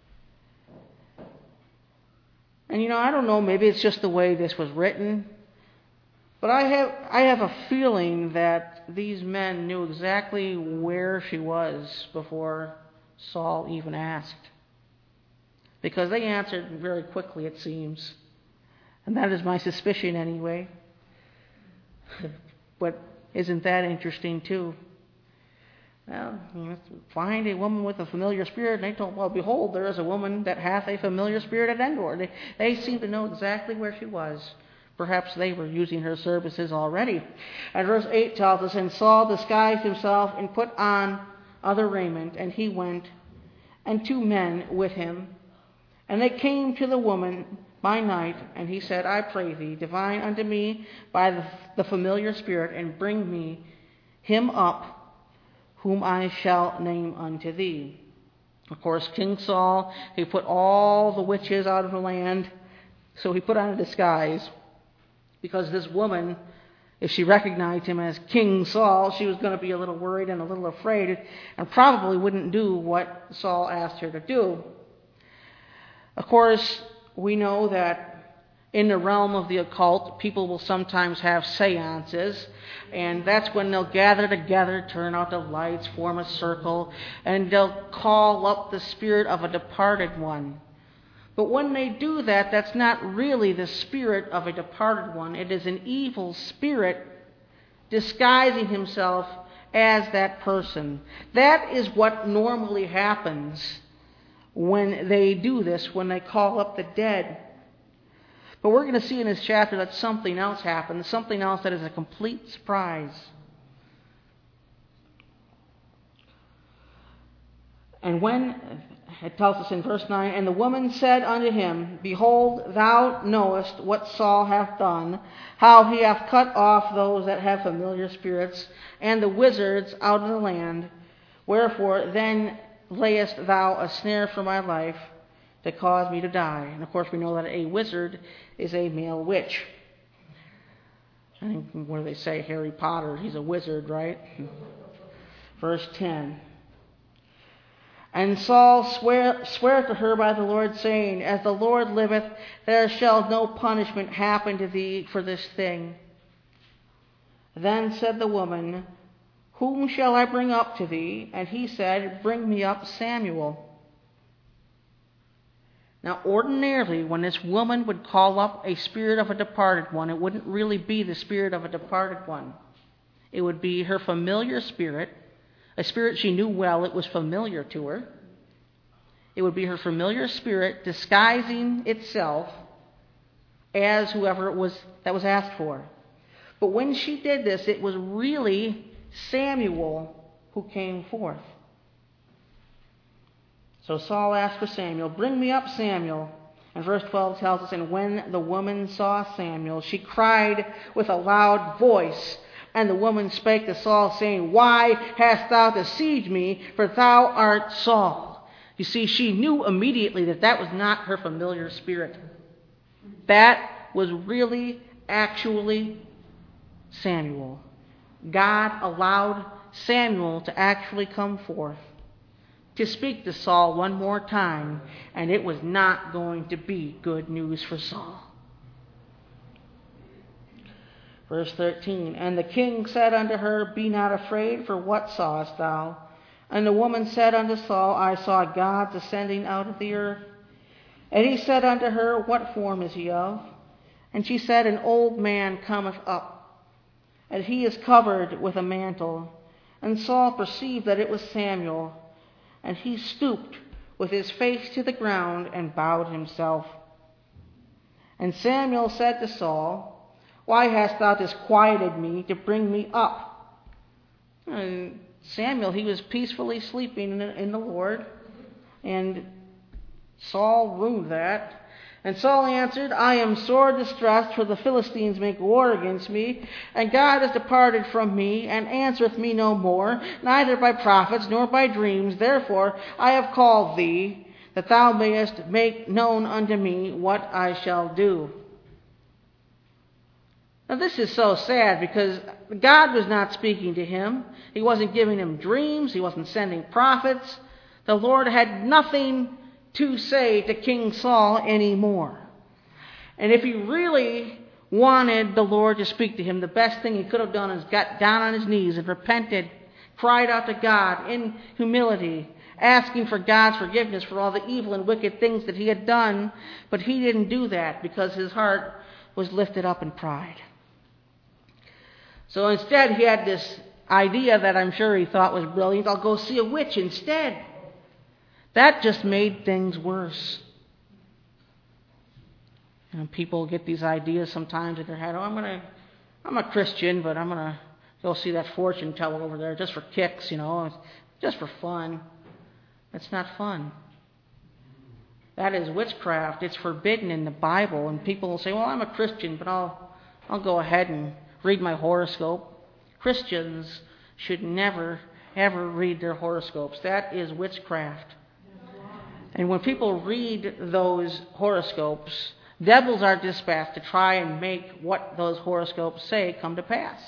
And I don't know, maybe it's just the way this was written, but I have a feeling that these men knew exactly where she was before Saul even asked. Because they answered very quickly, it seems. And that is my suspicion anyway. But isn't that interesting too? Well, find a woman with a familiar spirit. And they told, well, behold, there is a woman that hath a familiar spirit at Endor. They seemed to know exactly where she was. Perhaps they were using her services already. And verse 8 tells us, And Saul disguised himself and put on other raiment, and he went, and 2 men with him. And they came to the woman by night, and he said, I pray thee, divine unto me by the familiar spirit, and bring me him up, whom I shall name unto thee. Of course, King Saul, he put all the witches out of the land, so he put on a disguise, because this woman, if she recognized him as King Saul, she was going to be a little worried and a little afraid, and probably wouldn't do what Saul asked her to do. Of course, we know that in the realm of the occult, people will sometimes have seances, and that's when they'll gather together, turn out the lights, form a circle, and they'll call up the spirit of a departed one. But when they do that, that's not really the spirit of a departed one. It is an evil spirit disguising himself as that person. That is what normally happens when they do this, when they call up the dead. But we're going to see in this chapter that something else happens, something else that is a complete surprise. And when, it tells us in verse 9, And the woman said unto him, Behold, thou knowest what Saul hath done, how he hath cut off those that have familiar spirits, and the wizards out of the land. Wherefore then layest thou a snare for my life, to cause me to die. And of course we know that a wizard is a male witch. I think, what do they say? Harry Potter, he's a wizard, right? Verse 10. And Saul sware to her by the Lord, saying, As the Lord liveth, there shall no punishment happen to thee for this thing. Then said the woman, Whom shall I bring up to thee? And he said, Bring me up Samuel. Now, ordinarily, when this woman would call up a spirit of a departed one, it wouldn't really be the spirit of a departed one. It would be her familiar spirit, a spirit she knew well. It was familiar to her. It would be her familiar spirit disguising itself as whoever it was that was asked for. But when she did this, it was really Samuel who came forth. So Saul asked for Samuel, Bring me up Samuel. And verse 12 tells us, And when the woman saw Samuel, she cried with a loud voice. And the woman spake to Saul, saying, Why hast thou deceived me? For thou art Saul. You see, she knew immediately that that was not her familiar spirit. That was really, actually Samuel. God allowed Samuel to actually come forth to speak to Saul one more time, and it was not going to be good news for Saul. Verse 13, And the king said unto her, Be not afraid, for what sawest thou? And the woman said unto Saul, I saw gods ascending out of the earth. And he said unto her, What form is he of? And she said, An old man cometh up, and he is covered with a mantle. And Saul perceived that it was Samuel, and he stooped with his face to the ground and bowed himself. And Samuel said to Saul, Why hast thou disquieted me to bring me up? And Samuel, he was peacefully sleeping in the Lord, and Saul rued that. And Saul answered, I am sore distressed, for the Philistines make war against me, and God has departed from me, and answereth me no more, neither by prophets nor by dreams. Therefore I have called thee, that thou mayest make known unto me what I shall do. Now this is so sad, because God was not speaking to him. He wasn't giving him dreams. He wasn't sending prophets. The Lord had nothing to say to King Saul anymore. And if he really wanted the Lord to speak to him, the best thing he could have done is got down on his knees and repented, cried out to God in humility, asking for God's forgiveness for all the evil and wicked things that he had done. But he didn't do that because his heart was lifted up in pride. So instead he had this idea that I'm sure he thought was brilliant. I'll go see a witch instead. That just made things worse. And people get these ideas sometimes in their head. I'm a Christian, but I'm gonna go see that fortune teller over there just for kicks, just for fun. That's not fun. That is witchcraft. It's forbidden in the Bible. And people will say, well, I'm a Christian, but I'll go ahead and read my horoscope. Christians should never, ever read their horoscopes. That is witchcraft. And when people read those horoscopes, devils are dispatched to try and make what those horoscopes say come to pass.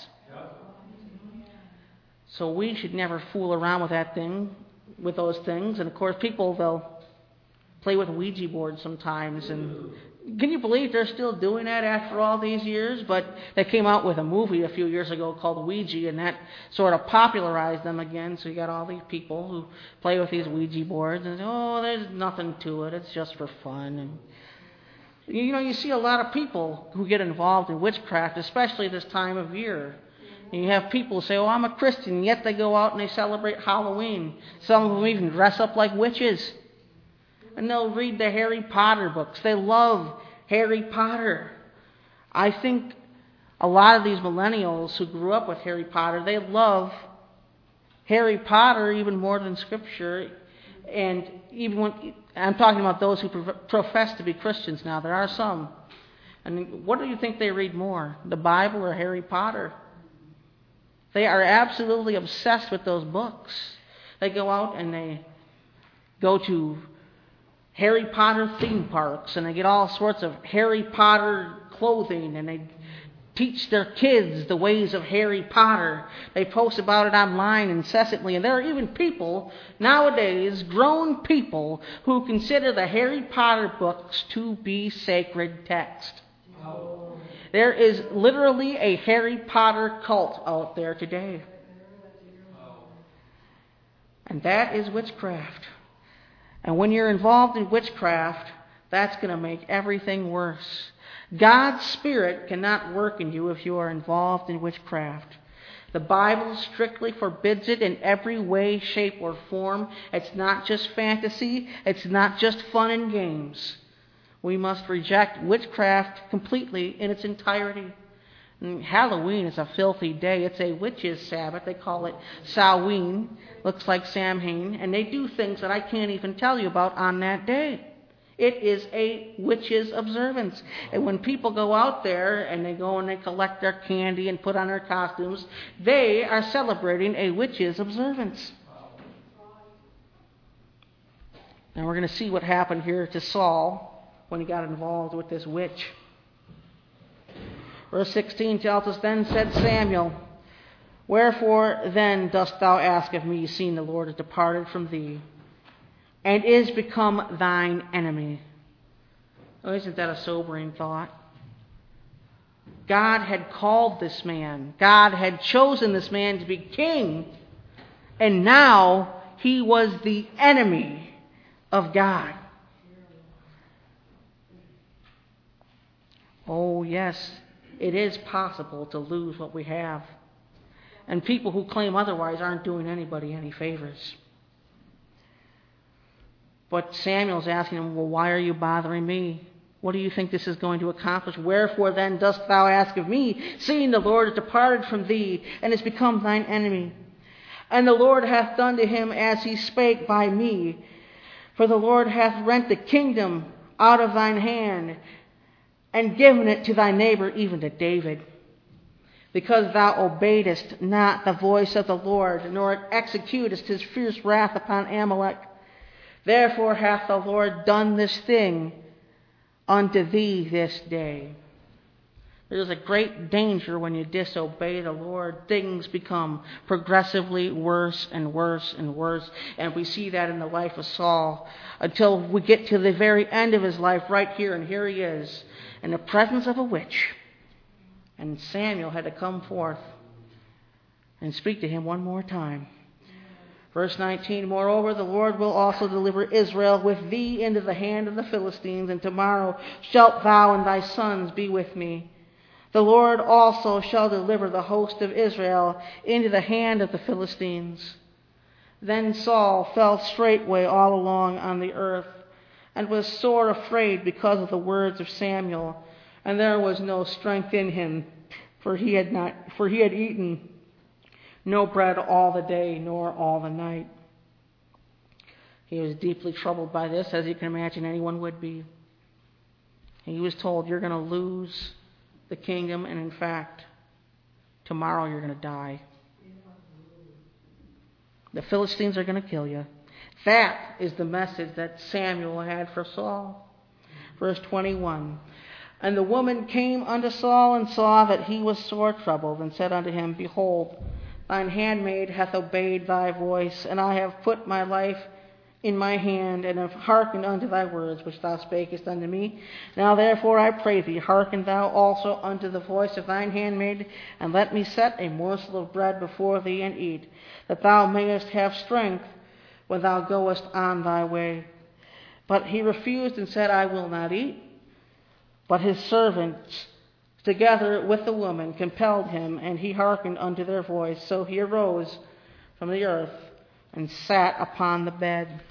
So we should never fool around with those things. And of course, people, they'll play with Ouija boards sometimes. And can you believe they're still doing that after all these years? But they came out with a movie a few years ago called Ouija, and that sort of popularized them again. So you got all these people who play with these Ouija boards and say, oh, there's nothing to it. It's just for fun. And you see a lot of people who get involved in witchcraft, especially this time of year. And you have people say, oh, I'm a Christian, and yet they go out and they celebrate Halloween. Some of them even dress up like witches. And they'll read the Harry Potter books. They love Harry Potter. I think a lot of these millennials who grew up with Harry Potter, they love Harry Potter even more than Scripture. And even when I'm talking about those who profess to be Christians now, there are some. And what do you think they read more, the Bible or Harry Potter? They are absolutely obsessed with those books. They go out and they go to Harry Potter theme parks, and they get all sorts of Harry Potter clothing, and they teach their kids the ways of Harry Potter. They post about it online incessantly, and there are even people nowadays, grown people, who consider the Harry Potter books to be sacred text. Oh. There is literally a Harry Potter cult out there today. And that is witchcraft. And when you're involved in witchcraft, that's going to make everything worse. God's Spirit cannot work in you if you are involved in witchcraft. The Bible strictly forbids it in every way, shape, or form. It's not just fantasy. It's not just fun and games. We must reject witchcraft completely in its entirety. And Halloween is a filthy day. It's a witch's Sabbath. They call it Samhain. Looks like Samhain. And they do things that I can't even tell you about on that day. It is a witch's observance. And when people go out there and they go and they collect their candy and put on their costumes, they are celebrating a witch's observance. Now we're going to see what happened here to Saul when he got involved with this witch. Verse 16 tells us, Then said Samuel, Wherefore then dost thou ask of me, seeing the Lord is departed from thee, and is become thine enemy? Oh, isn't that a sobering thought? God had called this man. God had chosen this man to be king, and now he was the enemy of God. Oh, yes, it is possible to lose what we have. And people who claim otherwise aren't doing anybody any favors. But Samuel's asking him, well, why are you bothering me? What do you think this is going to accomplish? Wherefore then dost thou ask of me, seeing the Lord is departed from thee, and is become thine enemy? And the Lord hath done to him as he spake by me. For the Lord hath rent the kingdom out of thine hand, and given it to thy neighbor, even to David. Because thou obeyedest not the voice of the Lord, nor executest his fierce wrath upon Amalek. Therefore hath the Lord done this thing unto thee this day. There's a great danger when you disobey the Lord. Things become progressively worse and worse and worse. And we see that in the life of Saul until we get to the very end of his life right here. And here he is in the presence of a witch. And Samuel had to come forth and speak to him one more time. Verse 19, moreover, the Lord will also deliver Israel with thee into the hand of the Philistines, and tomorrow shalt thou and thy sons be with me. The Lord also shall deliver the host of Israel into the hand of the Philistines. Then Saul fell straightway all along on the earth, and was sore afraid because of the words of Samuel, and there was no strength in him, for he had eaten no bread all the day, nor all the night. He was deeply troubled by this, as you can imagine anyone would be. He was told, you're going to lose the kingdom, and in fact, tomorrow you're going to die. The Philistines are going to kill you. That is the message that Samuel had for Saul. Verse 21, and the woman came unto Saul, and saw that he was sore troubled, and said unto him, behold, thine handmaid hath obeyed thy voice, and I have put my life in my hand, and have hearkened unto thy words, which thou spakest unto me. Now therefore I pray thee, hearken thou also unto the voice of thine handmaid, and let me set a morsel of bread before thee, and eat, that thou mayest have strength when thou goest on thy way. But he refused and said, I will not eat. But his servants, together with the woman, compelled him, and he hearkened unto their voice. So he arose from the earth and sat upon the bed.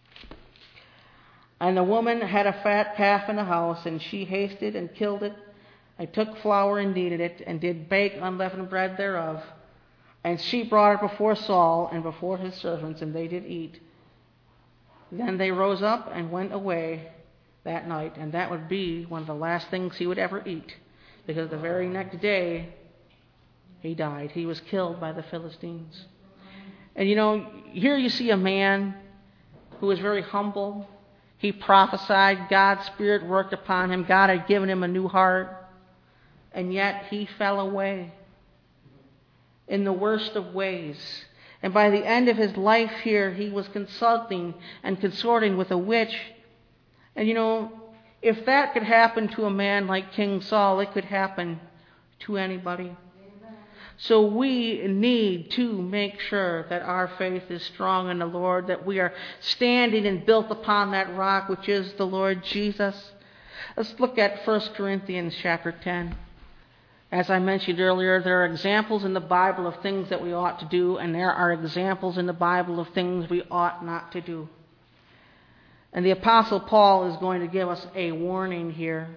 And the woman had a fat calf in the house, and she hasted and killed it, and took flour and kneaded it, and did bake unleavened bread thereof. And she brought it before Saul and before his servants, and they did eat. Then they rose up and went away that night, and that would be one of the last things he would ever eat, because the very next day he died. He was killed by the Philistines. And here you see a man who was very humble. He prophesied. God's Spirit worked upon him. God had given him a new heart. And yet he fell away in the worst of ways. And by the end of his life here, he was consulting and consorting with a witch. And if that could happen to a man like King Saul, it could happen to anybody. So we need to make sure that our faith is strong in the Lord, that we are standing and built upon that rock, which is the Lord Jesus. Let's look at 1 Corinthians chapter 10. As I mentioned earlier, there are examples in the Bible of things that we ought to do, and there are examples in the Bible of things we ought not to do. And the Apostle Paul is going to give us a warning here.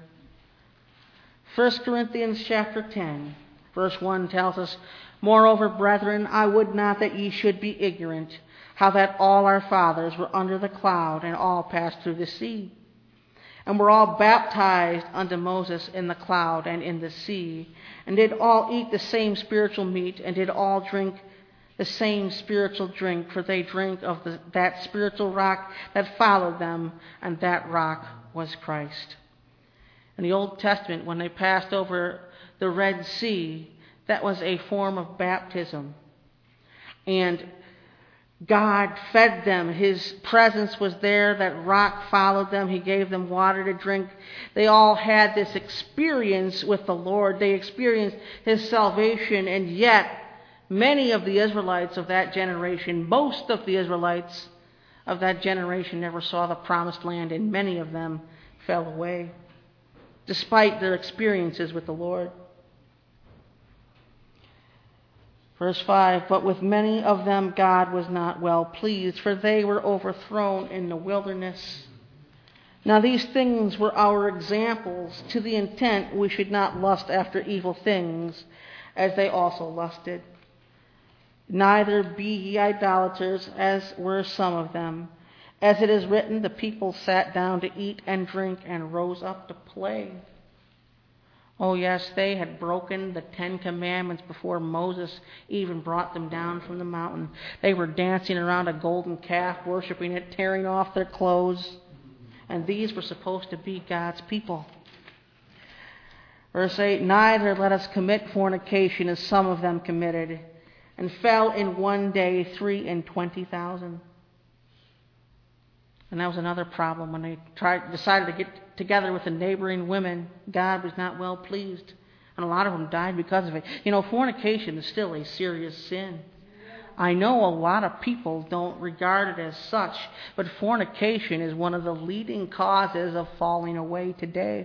1 Corinthians chapter 10, verse 1 tells us, moreover, brethren, I would not that ye should be ignorant, how that all our fathers were under the cloud, and all passed through the sea. And were all baptized unto Moses in the cloud and in the sea, and did all eat the same spiritual meat, and did all drink the same spiritual drink, for they drank of that spiritual rock that followed them, and that rock was Christ. In the Old Testament, when they passed over the Red Sea, that was a form of baptism. And God fed them. His presence was there. That rock followed them. He gave them water to drink. They all had this experience with the Lord. They experienced His salvation, and yet many of the Israelites of that generation, most of the Israelites of that generation never saw the promised land, and many of them fell away. despite their experiences with the Lord. Verse 5, but with many of them God was not well pleased, for they were overthrown in the wilderness. Now these things were our examples, to the intent we should not lust after evil things, as they also lusted. Neither be ye idolaters, as were some of them. As it is written, the people sat down to eat and drink and rose up to play. Oh yes, they had broken the 10 Commandments before Moses even brought them down from the mountain. They were dancing around a golden calf, worshiping it, tearing off their clothes. And these were supposed to be God's people. Verse 8, neither let us commit fornication as some of them committed, and fell in one day 23,000. And that was another problem. When they decided to get together with the neighboring women, God was not well pleased. And a lot of them died because of it. You know, fornication is still a serious sin. I know a lot of people don't regard it as such, but fornication is one of the leading causes of falling away today.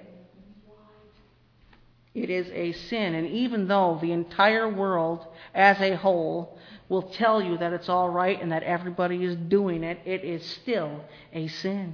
It is a sin, and even though the entire world as a whole will tell you that it's all right and that everybody is doing it, it is still a sin.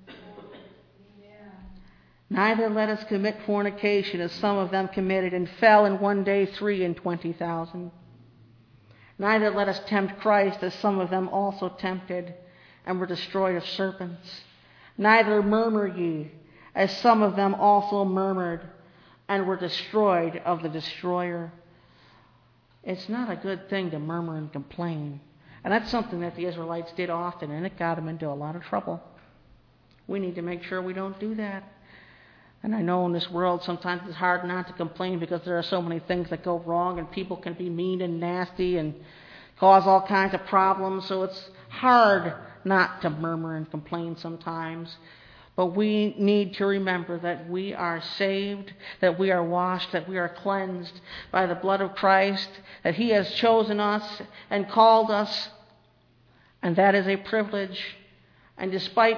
Neither let us commit fornication as some of them committed and fell in one day 23,000. Neither let us tempt Christ as some of them also tempted and were destroyed of serpents. Neither murmur ye as some of them also murmured and were destroyed of the destroyer. It's not a good thing to murmur and complain. And that's something that the Israelites did often, and it got them into a lot of trouble. We need to make sure we don't do that. And I know in this world sometimes it's hard not to complain because there are so many things that go wrong and people can be mean and nasty and cause all kinds of problems. So it's hard not to murmur and complain sometimes. But we need to remember that we are saved, that we are washed, that we are cleansed by the blood of Christ, that He has chosen us and called us, and that is a privilege. And despite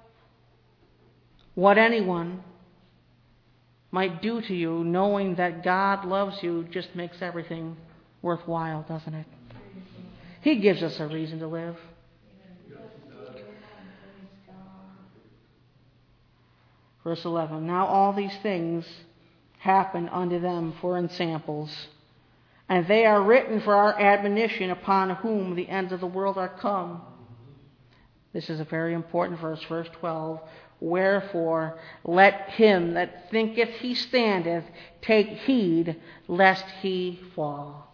what anyone might do to you, knowing that God loves you just makes everything worthwhile, doesn't it? He gives us a reason to live. Verse 11, now all these things happen unto them for ensamples, and they are written for our admonition, upon whom the ends of the world are come. This is a very important verse, verse 12. Wherefore, let him that thinketh he standeth take heed lest he fall.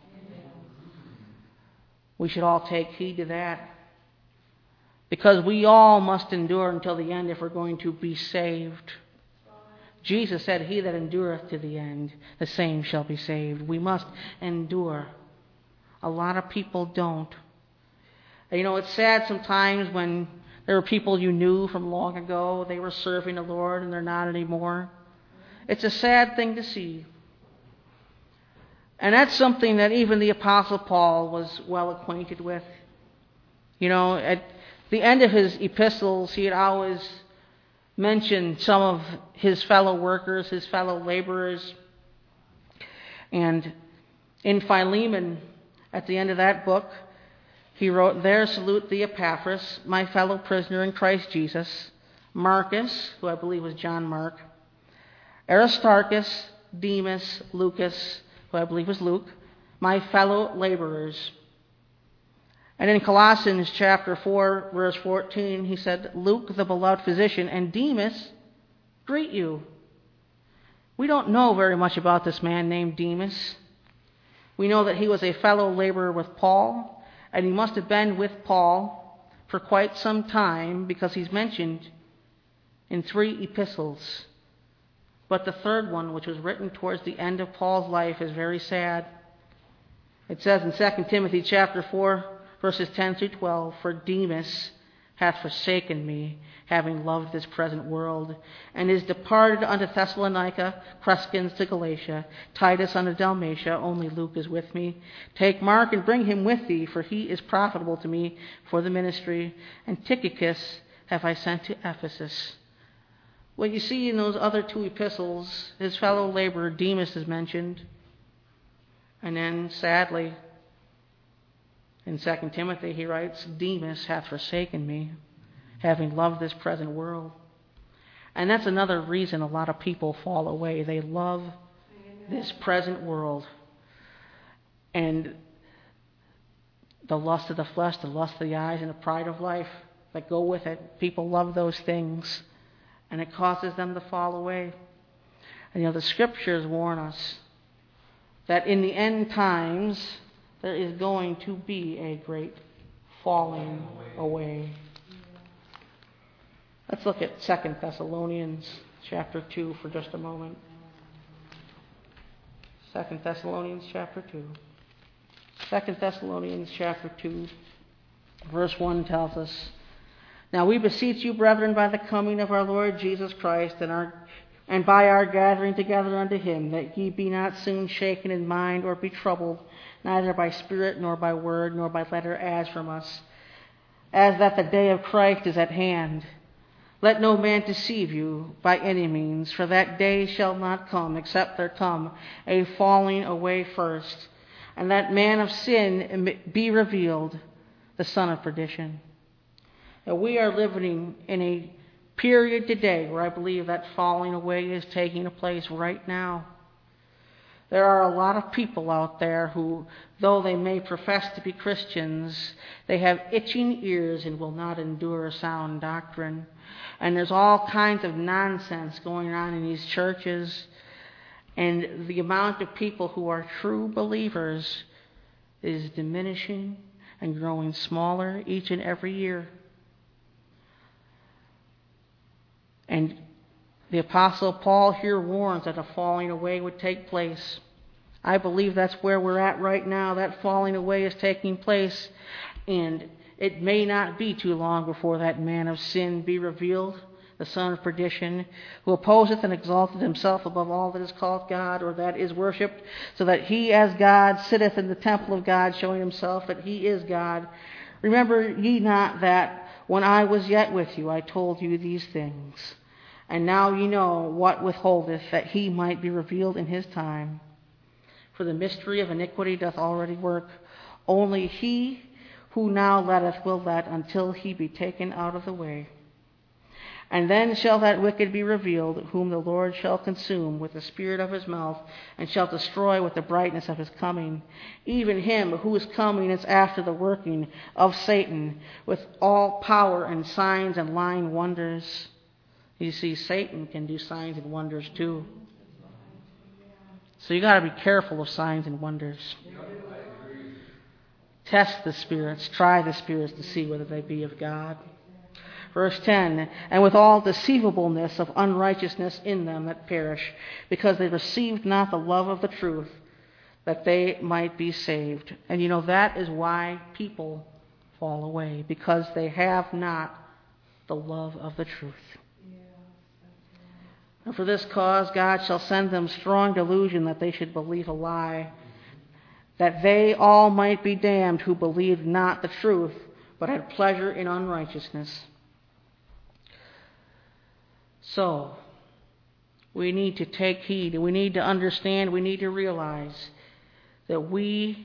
We should all take heed to that, because we all must endure until the end if we're going to be saved. Jesus said, he that endureth to the end, the same shall be saved. We must endure. A lot of people don't. And you know, it's sad sometimes when there are people you knew from long ago, they were serving the Lord and they're not anymore. It's a sad thing to see. And that's something that even the Apostle Paul was well acquainted with. You know, at the end of his epistles, he had always mentioned some of his fellow workers, his fellow laborers. And in Philemon, at the end of that book, he wrote, there salute thee Epaphras, my fellow prisoner in Christ Jesus, Marcus, who I believe was John Mark, Aristarchus, Demas, Lucas, who I believe was Luke, my fellow laborers. And in Colossians chapter 4, verse 14, he said, Luke, the beloved physician, and Demas greet you. We don't know very much about this man named Demas. We know that he was a fellow laborer with Paul, and he must have been with Paul for quite some time because he's mentioned in 3 epistles. But the third one, which was written towards the end of Paul's life, is very sad. It says in 2 Timothy chapter 4, verses 10 through 12, for Demas hath forsaken me, having loved this present world, and is departed unto Thessalonica, Crescens to Galatia, Titus unto Dalmatia, only Luke is with me. Take Mark and bring him with thee, for he is profitable to me for the ministry. And Tychicus have I sent to Ephesus. What you see in those other two epistles, his fellow laborer Demas is mentioned. And then, sadly, in 2 Timothy, he writes, Demas hath forsaken me, having loved this present world. And that's another reason a lot of people fall away. They love this present world. And the lust of the flesh, the lust of the eyes, and the pride of life that go with it. People love those things. And it causes them to fall away. And the scriptures warn us that in the end times, there is going to be a great falling away. Let's look at 2 Thessalonians chapter 2 for just a moment. 2 Thessalonians chapter 2. 2 Thessalonians chapter 2, verse 1 tells us, Now we beseech you, brethren, by the coming of our Lord Jesus Christ and by our gathering together unto him, that ye be not soon shaken in mind or be troubled, neither by spirit, nor by word, nor by letter as from us, as that the day of Christ is at hand. Let no man deceive you by any means, for that day shall not come, except there come a falling away first, and that man of sin be revealed, the son of perdition. Now, we are living in a period today where I believe that falling away is taking place right now. There are a lot of people out there who, though they may profess to be Christians, they have itching ears and will not endure sound doctrine. And there's all kinds of nonsense going on in these churches. And the amount of people who are true believers is diminishing and growing smaller each and every year. And the Apostle Paul here warns that a falling away would take place. I believe that's where we're at right now. That falling away is taking place. And it may not be too long before that man of sin be revealed, the son of perdition, who opposeth and exalteth himself above all that is called God or that is worshipped, so that he as God sitteth in the temple of God, showing himself that he is God. Remember ye not that when I was yet with you, I told you these things. And now ye know what withholdeth, that he might be revealed in his time. For the mystery of iniquity doth already work. Only he who now letteth will let until he be taken out of the way. And then shall that wicked be revealed, whom the Lord shall consume with the spirit of his mouth, and shall destroy with the brightness of his coming. Even him whose coming is after the working of Satan, with all power and signs and lying wonders. You see, Satan can do signs and wonders too. So you got to be careful of signs and wonders. Test the spirits, try the spirits to see whether they be of God. Verse 10, and with all deceivableness of unrighteousness in them that perish, because they received not the love of the truth, that they might be saved. And that is why people fall away, because they have not the love of the truth. And for this cause God shall send them strong delusion, that they should believe a lie, that they all might be damned who believed not the truth, but had pleasure in unrighteousness. So, we need to take heed, and we need to understand, we need to realize that we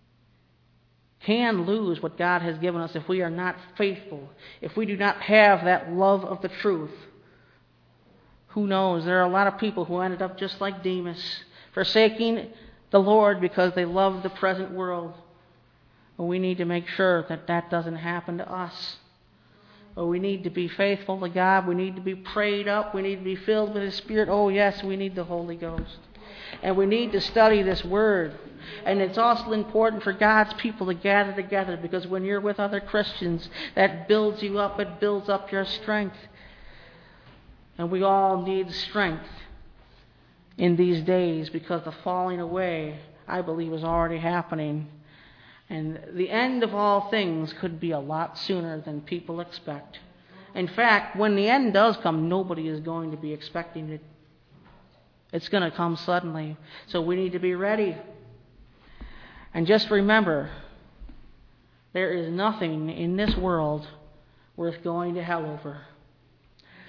can lose what God has given us if we are not faithful, if we do not have that love of the truth. Who knows? There are a lot of people who ended up just like Demas, forsaking the Lord because they love the present world. But we need to make sure that that doesn't happen to us. But we need to be faithful to God. We need to be prayed up. We need to be filled with His Spirit. Oh, yes, we need the Holy Ghost. And we need to study this Word. And it's also important for God's people to gather together, because when you're with other Christians, that builds you up. It builds up your strength. And we all need strength in these days, because the falling away, I believe, is already happening. And the end of all things could be a lot sooner than people expect. In fact, when the end does come, nobody is going to be expecting it. It's going to come suddenly. So we need to be ready. And just remember, there is nothing in this world worth going to hell over.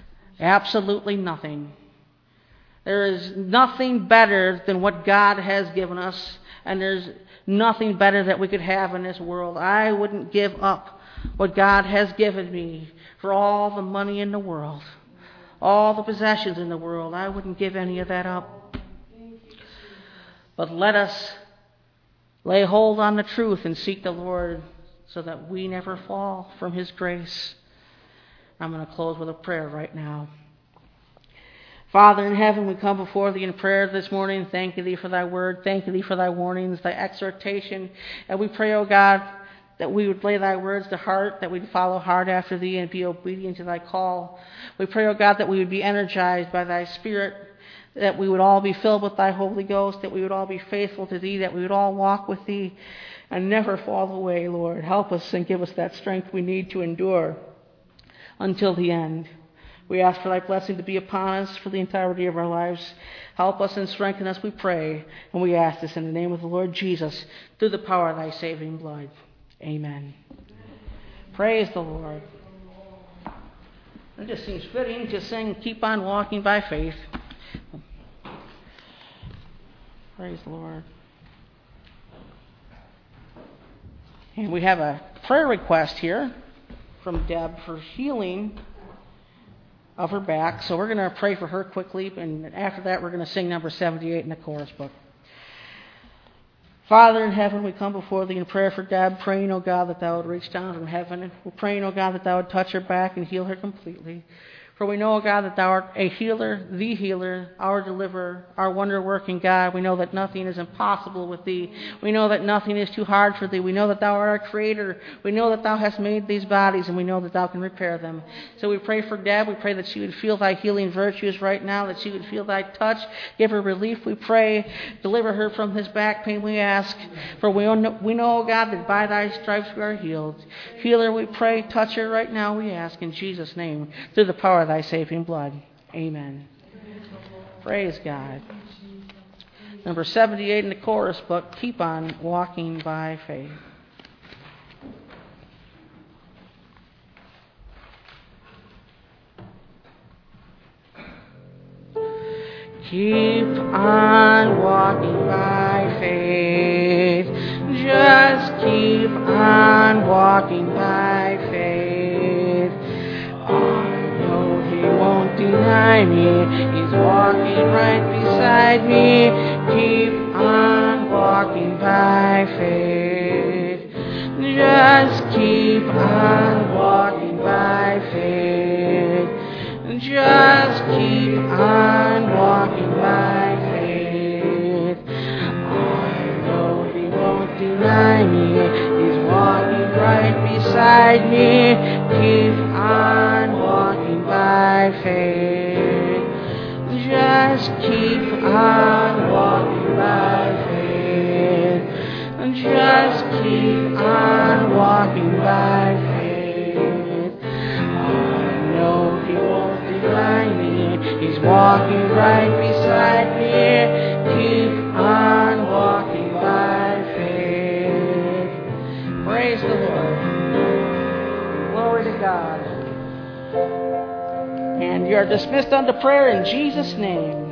Absolutely nothing. There is nothing better than what God has given us, and there's nothing better that we could have in this world. I wouldn't give up what God has given me for all the money in the world, all the possessions in the world. I wouldn't give any of that up. But let us lay hold on the truth and seek the Lord so that we never fall from His grace. I'm going to close with a prayer right now. Father in heaven, we come before Thee in prayer this morning. Thank Thee for Thy word. Thank Thee for Thy warnings, Thy exhortation. And we pray, O God, that we would lay Thy words to heart, that we'd follow hard after Thee and be obedient to Thy call. We pray, O God, that we would be energized by Thy Spirit, that we would all be filled with Thy Holy Ghost, that we would all be faithful to Thee, that we would all walk with Thee and never fall away, Lord. Help us and give us that strength we need to endure until the end. We ask for Thy blessing to be upon us for the entirety of our lives. Help us and strengthen us, we pray. And we ask this in the name of the Lord Jesus, through the power of Thy saving blood. Amen. Praise the Lord. It just seems fitting to sing, Keep on Walking by Faith. Praise the Lord. And we have a prayer request here from Deb for healing of her back. So we're going to pray for her quickly, and after that we're going to sing number 78 in the chorus book. Father in heaven, we come before Thee in prayer for Deb, praying, O God, that Thou would reach down from heaven. We're praying, O God, that Thou would touch her back and heal her completely. For we know, O God, that Thou art a healer, the healer, our deliverer, our wonder-working God. We know that nothing is impossible with Thee. We know that nothing is too hard for Thee. We know that Thou art our Creator. We know that Thou hast made these bodies, and we know that Thou can repair them. So we pray for Deb. We pray that she would feel Thy healing virtues right now, that she would feel Thy touch. Give her relief, we pray. Deliver her from this back pain, we ask. For we know, O God, that by Thy stripes we are healed. Heal her, we pray. Touch her right now, we ask. In Jesus' name, through the power of Thy saving blood. Amen. Praise God. Number 78 in the chorus book, Keep on Walking by Faith. Keep on walking by faith. Just keep on walking by faith. He won't deny me. He's walking right beside me. Keep on walking by faith. Just keep on walking by faith. Just keep on walking by faith. I know He won't deny me. He's walking right beside me. Keep on walking by faith. Just keep on walking by faith. Just keep on walking by faith. I know He won't deny me. He's walking right beside me. Keep on walking by faith. Praise the Lord. Glory to God. And you are dismissed unto prayer in Jesus' name.